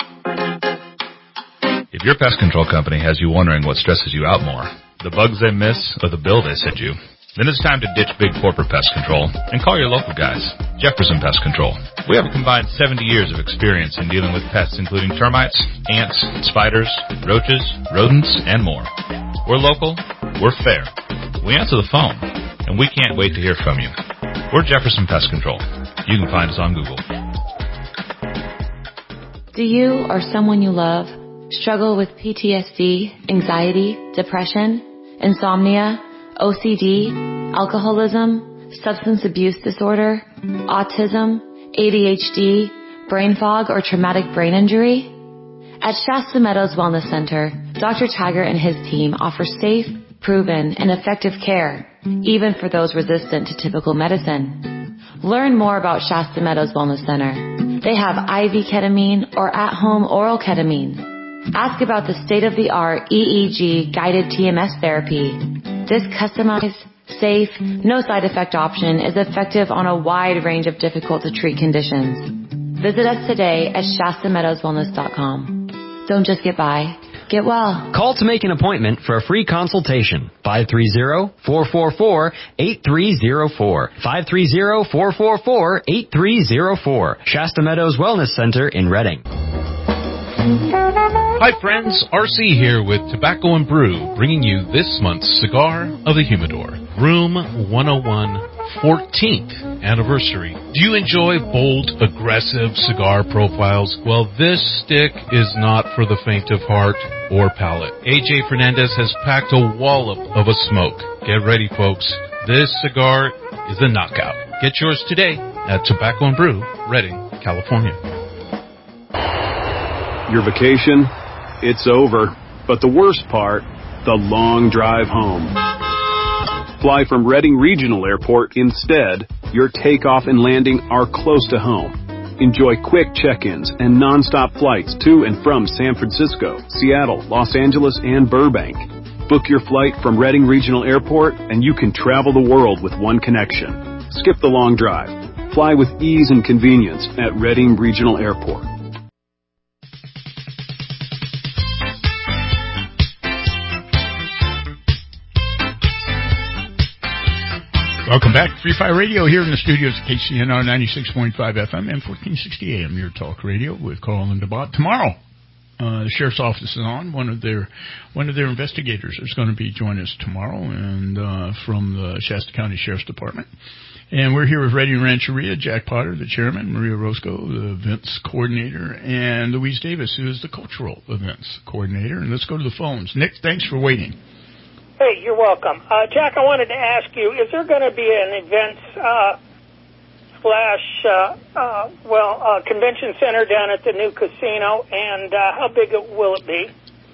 If your pest control company has you wondering what stresses you out more, the bugs they miss or the bill they sent you, then it's time to ditch Big Corporate Pest Control and call your local guys, Jefferson Pest Control. We have a combined 70 years of experience in dealing with pests including termites, ants, spiders, roaches, rodents, and more. We're local, we're fair, we answer the phone, and we can't wait to hear from you. We're Jefferson Pest Control. You can find us on Google. Do you or someone you love struggle with PTSD, anxiety, depression, insomnia, OCD, alcoholism, substance abuse disorder, autism, ADHD, brain fog, or traumatic brain injury? At Shasta Meadows Wellness Center, Dr. Tiger and his team offer safe, proven, and effective care, even for those resistant to typical medicine. Learn more about Shasta Meadows Wellness Center. They have IV ketamine or at-home oral ketamine. Ask about the state-of-the-art EEG guided TMS therapy. This customized, safe, no side effect option is effective on a wide range of difficult to treat conditions. Visit us today at ShastaMeadowsWellness.com. Don't just get by, get well. Call to make an appointment for a free consultation. 530-444-8304. 530-444-8304. Shasta Meadows Wellness Center in Reading. Hi friends, RC here with Tobacco and Brew, bringing you this month's Cigar of the Humidor, Room 101, 14th anniversary. Do you enjoy bold, aggressive cigar profiles? Well, this stick is not for the faint of heart or palate. AJ Fernandez has packed a wallop of a smoke. Get ready, folks. This cigar is a knockout. Get yours today at Tobacco and Brew, Redding, California. Your vacation, it's over. But the worst part, the long drive home. Fly from Reading Regional Airport instead. Your takeoff and landing are close to home. Enjoy quick check-ins and non-stop flights to and from San Francisco, Seattle, Los Angeles, and Burbank. Book your flight from Reading Regional Airport and you can travel the world with one connection. Skip the long drive. Fly with ease and convenience at Reading Regional Airport. Welcome back to Free Fire Radio here in the studios of KCNR 96.5 FM and 1460 AM, your talk radio with Carl and DeBot. Tomorrow, the sheriff's office is on. One of their investigators is going to be joining us tomorrow, and from the Shasta County Sheriff's Department. And we're here with Reading Rancheria, Jack Potter, the chairman, Maria Roscoe, the events coordinator, and Louise Davis, who is the cultural events coordinator. And let's go to the phones. Nick, thanks for waiting. Hey, you're welcome. Jack, I wanted to ask you, is there going to be an events convention center down at the new casino, and how big will it be?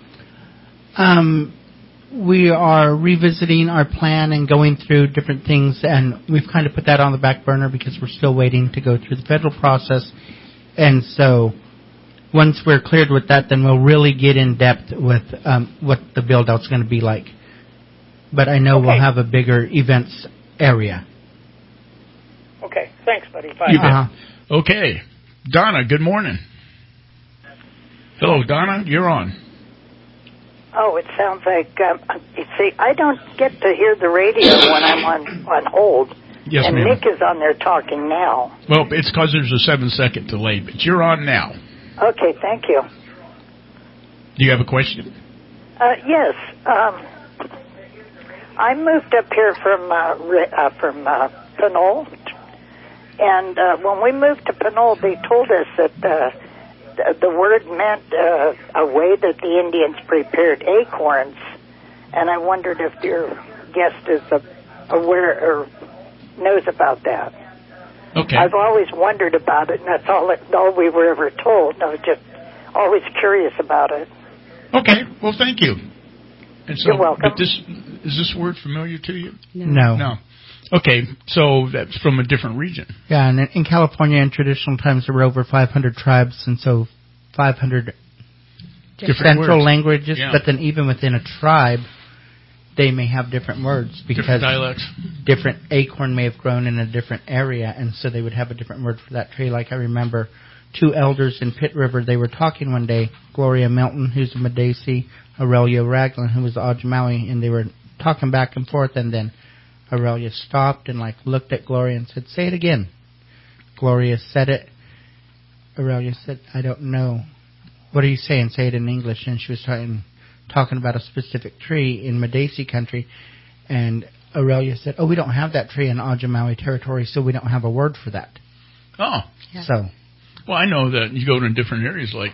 We are revisiting our plan and going through different things, and we've kind of put that on the back burner because we're still waiting to go through the federal process. And so once we're cleared with that, then we'll really get in depth with what the build-out's going to be like. But I know we'll have a bigger events area. Okay. Thanks, buddy. Bye. You bet. Okay. Donna, good morning. Hello, Donna. You're on. Oh, it sounds like, you see, I don't get to hear the radio when I'm on hold. Yes, and ma'am. Nick is on there talking now. Well, it's because there's a 7-second delay, but you're on now. Okay, thank you. Do you have a question? Yes. I moved up here from Pinole, and when we moved to Pinole, they told us that the word meant a way that the Indians prepared acorns, and I wondered if your guest is aware or knows about that. Okay. I've always wondered about it, and that's all we were ever told. I was just always curious about it. Okay. Well, thank you. And so, You're welcome. But is this word familiar to you? No. No. Okay. So that's from a different region. Yeah, and in California, in traditional times, there were over 500 tribes, and so 500 Different central words. languages. Yeah. But then even within a tribe, they may have different words because Different dialects. different acorn may have grown in a different area, and so they would have a different word for that tree. Like I remember 2 elders in Pitt River, they were talking one day, Gloria Milton, who's a Madesi, Aurelia Raglan, who was the Ajamawi, and they were talking back and forth, and then Aurelia stopped and looked at Gloria and said, "Say it again." Gloria said it. Aurelia said, "I don't know. What are you saying? Say it in English." And she was talking about a specific tree in Madesi country, and Aurelia said, "Oh, we don't have that tree in Ajamawi territory, so we don't have a word for that." Oh. Yeah. So. Well, I know that you go to different areas like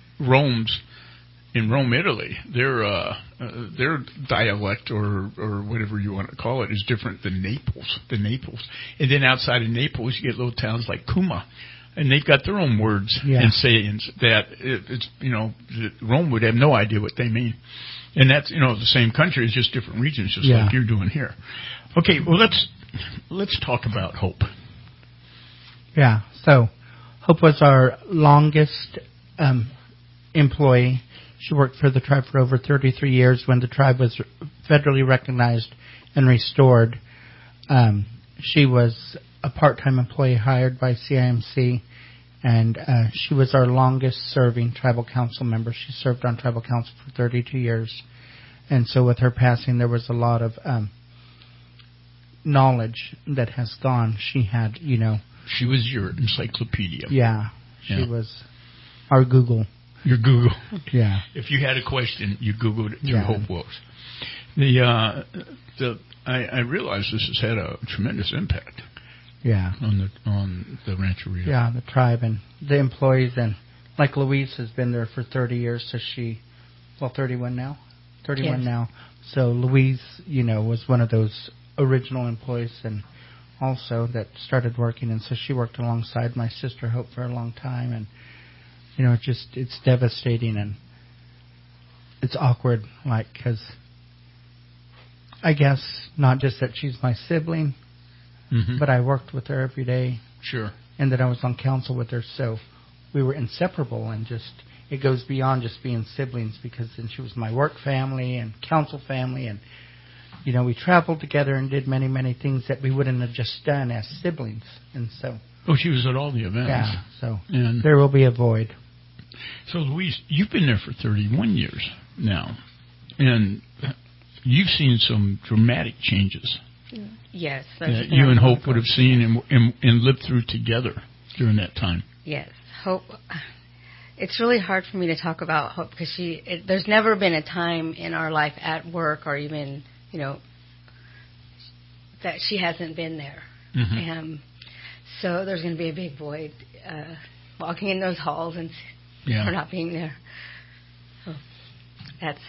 in Rome, Italy. Their dialect or whatever you want to call it is different than Naples. And then outside of Naples, you get little towns like Cuma, and they've got their own words and sayings that Rome would have no idea what they mean. And that's the same country, it's just different regions, just like you're doing here. Okay, well let's talk about Hope. Yeah. So Hope was our longest employee. She worked for the tribe for over 33 years. When the tribe was federally recognized and restored, she was a part-time employee hired by CIMC, and she was our longest-serving tribal council member. She served on tribal council for 32 years. And so with her passing, there was a lot of knowledge that has gone. She had, She was your encyclopedia. Yeah. She was our Google. Your Google. Yeah. If you had a question, you Googled it through Hope Wilkes. I realize this has had a tremendous impact. Yeah. On the Rancheria. Yeah, the tribe and the employees, and like Louise has been there for 30 years, so 31 now. 31 now. So Louise, was one of those original employees, and also that started working, and so she worked alongside my sister Hope for a long time, and it's devastating, and it's awkward, because I guess not just that she's my sibling, but I worked with her every day. Sure. And that I was on council with her, so we were inseparable, and it goes beyond just being siblings, because then she was my work family and council family, and we traveled together and did many, many things that we wouldn't have just done as siblings, and so. Oh, she was at all the events. Yeah, so there will be a void. So, Louise, you've been there for 31 years now, and you've seen some dramatic changes. Yes. That you and Hope would have seen and lived through together during that time. Yes. Hope. It's really hard for me to talk about Hope because there's never been a time in our life at work or even, that she hasn't been there. So there's going to be a big void walking in those halls and her not being there. So that's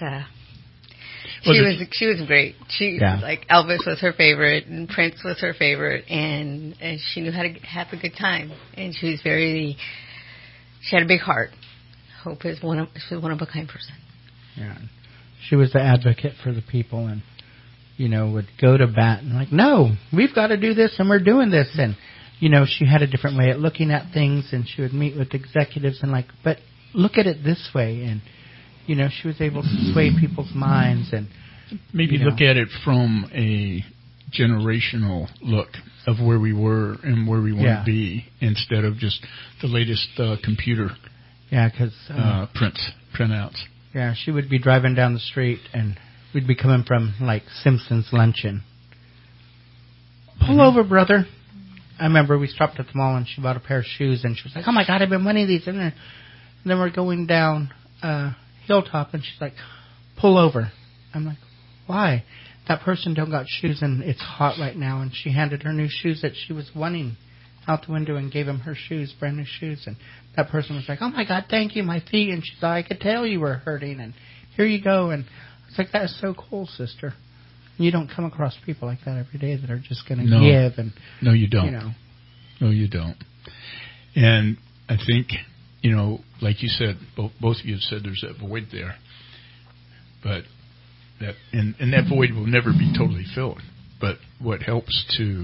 she was great. Like Elvis was her favorite and Prince was her favorite, and she knew how to have a good time, and she had a big heart. Hope is one of a kind person. Yeah. She was the advocate for the people, and would go to bat and no, we've got to do this, and we're doing this, and she had a different way of looking at things, and she would meet with executives and but look at it this way, and she was able to sway people's minds, and maybe look at it from a generational look of where we were and where we want to be, instead of just the latest computer. Yeah, because printouts. Yeah, she would be driving down the street, and we'd be coming from like Simpson's Luncheon. Pull over, brother. I remember we stopped at the mall, and she bought a pair of shoes, and she was like, "Oh my God, I've been wanting these." And then we're going down Hilltop, and she's like, "Pull over." I'm like, "Why?" That person don't got shoes, and it's hot right now. And she handed her new shoes that she was wanting out the window and gave him her shoes, brand new shoes. And that person was like, "Oh my God, thank you, my feet." And she's like, "I could tell you were hurting, and here you go." And I was like, "That is so cool, sister." You don't come across people like that every day that are just going to give. And no, you don't. No, you don't. And I think, like you said, both of you have said there's that void there. But that and that void will never be totally filled. But what helps to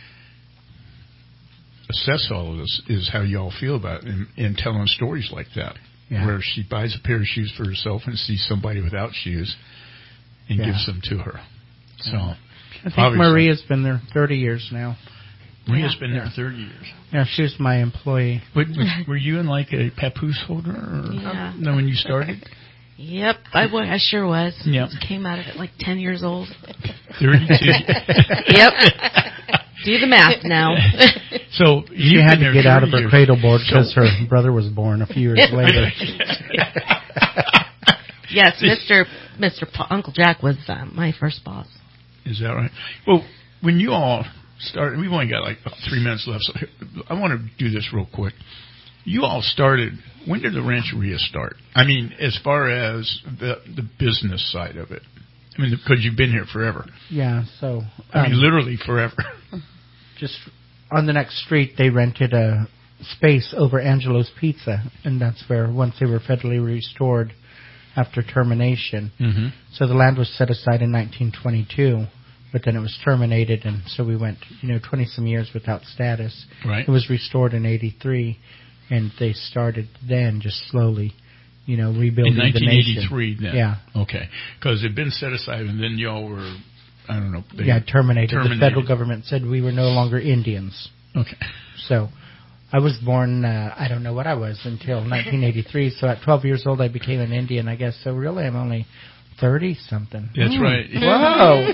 assess all of this is how you all feel about it, and telling stories like that, where she buys a pair of shoes for herself and sees somebody without shoes and gives them to her. So I think Maria's been there 30 years now. Maria's been there 30 years. Yeah, she was my employee. Were you in like a papoose holder when you started? Yep, I sure was. Yep. Came out of it like 10 years old. 32. Yep. Do the math now. So she had to get out of her cradle board because her brother was born a few years later. Yes, Uncle Jack was my first boss. Is that right? Well, when you all started, we've only got like about 3 minutes left, so I want to do this real quick. You all started, when did the Rancheria start? I mean, as far as the business side of it. I mean, because you've been here forever. Yeah, so... I mean, literally forever. Just on the next street, they rented a space over Angelo's Pizza, and that's where, once they were federally restored after termination. Mm-hmm. So the land was set aside in 1922, but then it was terminated, and so we went, 20-some years without status. Right. It was restored in 83, and they started then just slowly, rebuilding the nation. In 1983 then? Yeah. Okay. Because it had been set aside, and then y'all were, I don't know. Terminated. The federal government said we were no longer Indians. Okay. So I was born, I don't know what I was until 1983. So at 12 years old, I became an Indian, I guess. So really, I'm only 30-something. That's right. Whoa.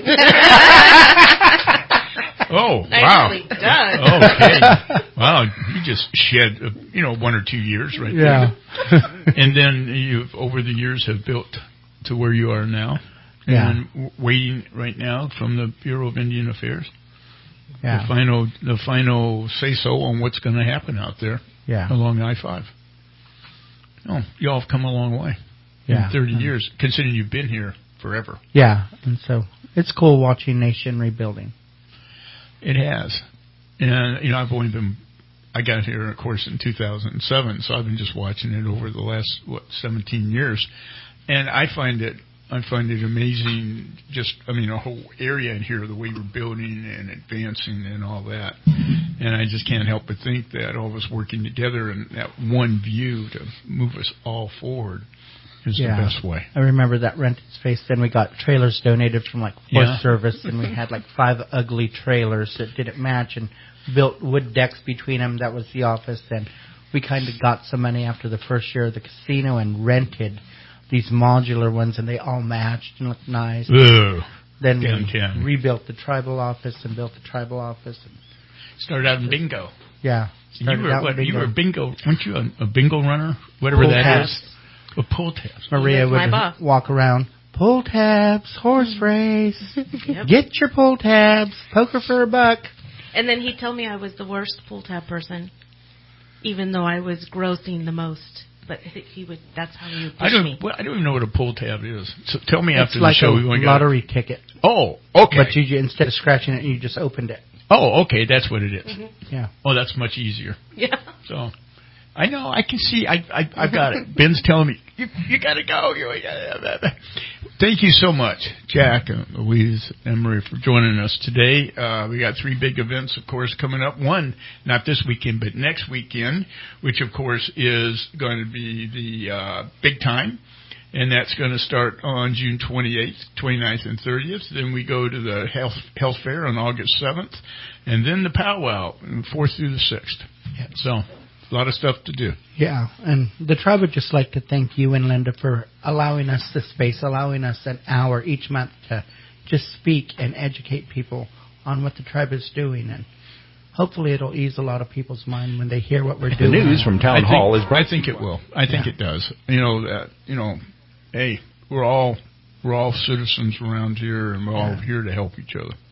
Oh, wow. Nicely done. Okay. Wow, you just shed, 1 or 2 years right there. And then you've, over the years, have built to where you are now. And waiting right now from the Bureau of Indian Affairs. Yeah. The final say-so on what's going to happen out there along I-5. Oh, you all have come a long way in 30 years, considering you've been here forever. Yeah, and so it's cool watching nation rebuilding. It has. And, I got here, of course, in 2007, so I've been just watching it over the last, 17 years. And I find it amazing, a whole area in here, the way we're building and advancing and all that. And I just can't help but think that all of us working together and that one view to move us all forward is the best way. I remember that rented space. Then we got trailers donated from Forest Service, and we had 5 ugly trailers that didn't match, and built wood decks between them. That was the office. And we kind of got some money after the first year of the casino and rented these modular ones, and they all matched and looked nice. Then we rebuilt the tribal office and built the tribal office. And started out in bingo. Yeah. You were bingo. Weren't you a bingo runner? Whatever that is. Pull tabs. Maria would walk around. Pull tabs, horse race. Get your pull tabs. Poker for a buck. And then he'd tell me I was the worst pull tab person, even though I was grossing the most. But that's how he would push me. I don't even know what a pull tab is. So tell me after the show. It's like a lottery ticket. Oh, okay. But you instead of scratching it, you just opened it. Oh, okay. That's what it is. Mm-hmm. Yeah. Oh, that's much easier. Yeah. So, I know. I can see. I've got it. Ben's telling me, you got to go. Thank you so much, Jack, and Louise, and Marie, for joining us today. We got 3 big events, of course, coming up. One, not this weekend, but next weekend, which, of course, is going to be the Big Time. And that's going to start on June 28th, 29th, and 30th. Then we go to the health fair on August 7th. And then the powwow, 4th through the 6th. Yeah. So, a lot of stuff to do. Yeah, and the tribe would just like to thank you and Linda for allowing us the space, allowing us an hour each month to just speak and educate people on what the tribe is doing. And hopefully it'll ease a lot of people's mind when they hear what we're doing. The news from Town Hall is brought. I think it will. I think it does. Hey, we're all citizens around here, and we're all here to help each other.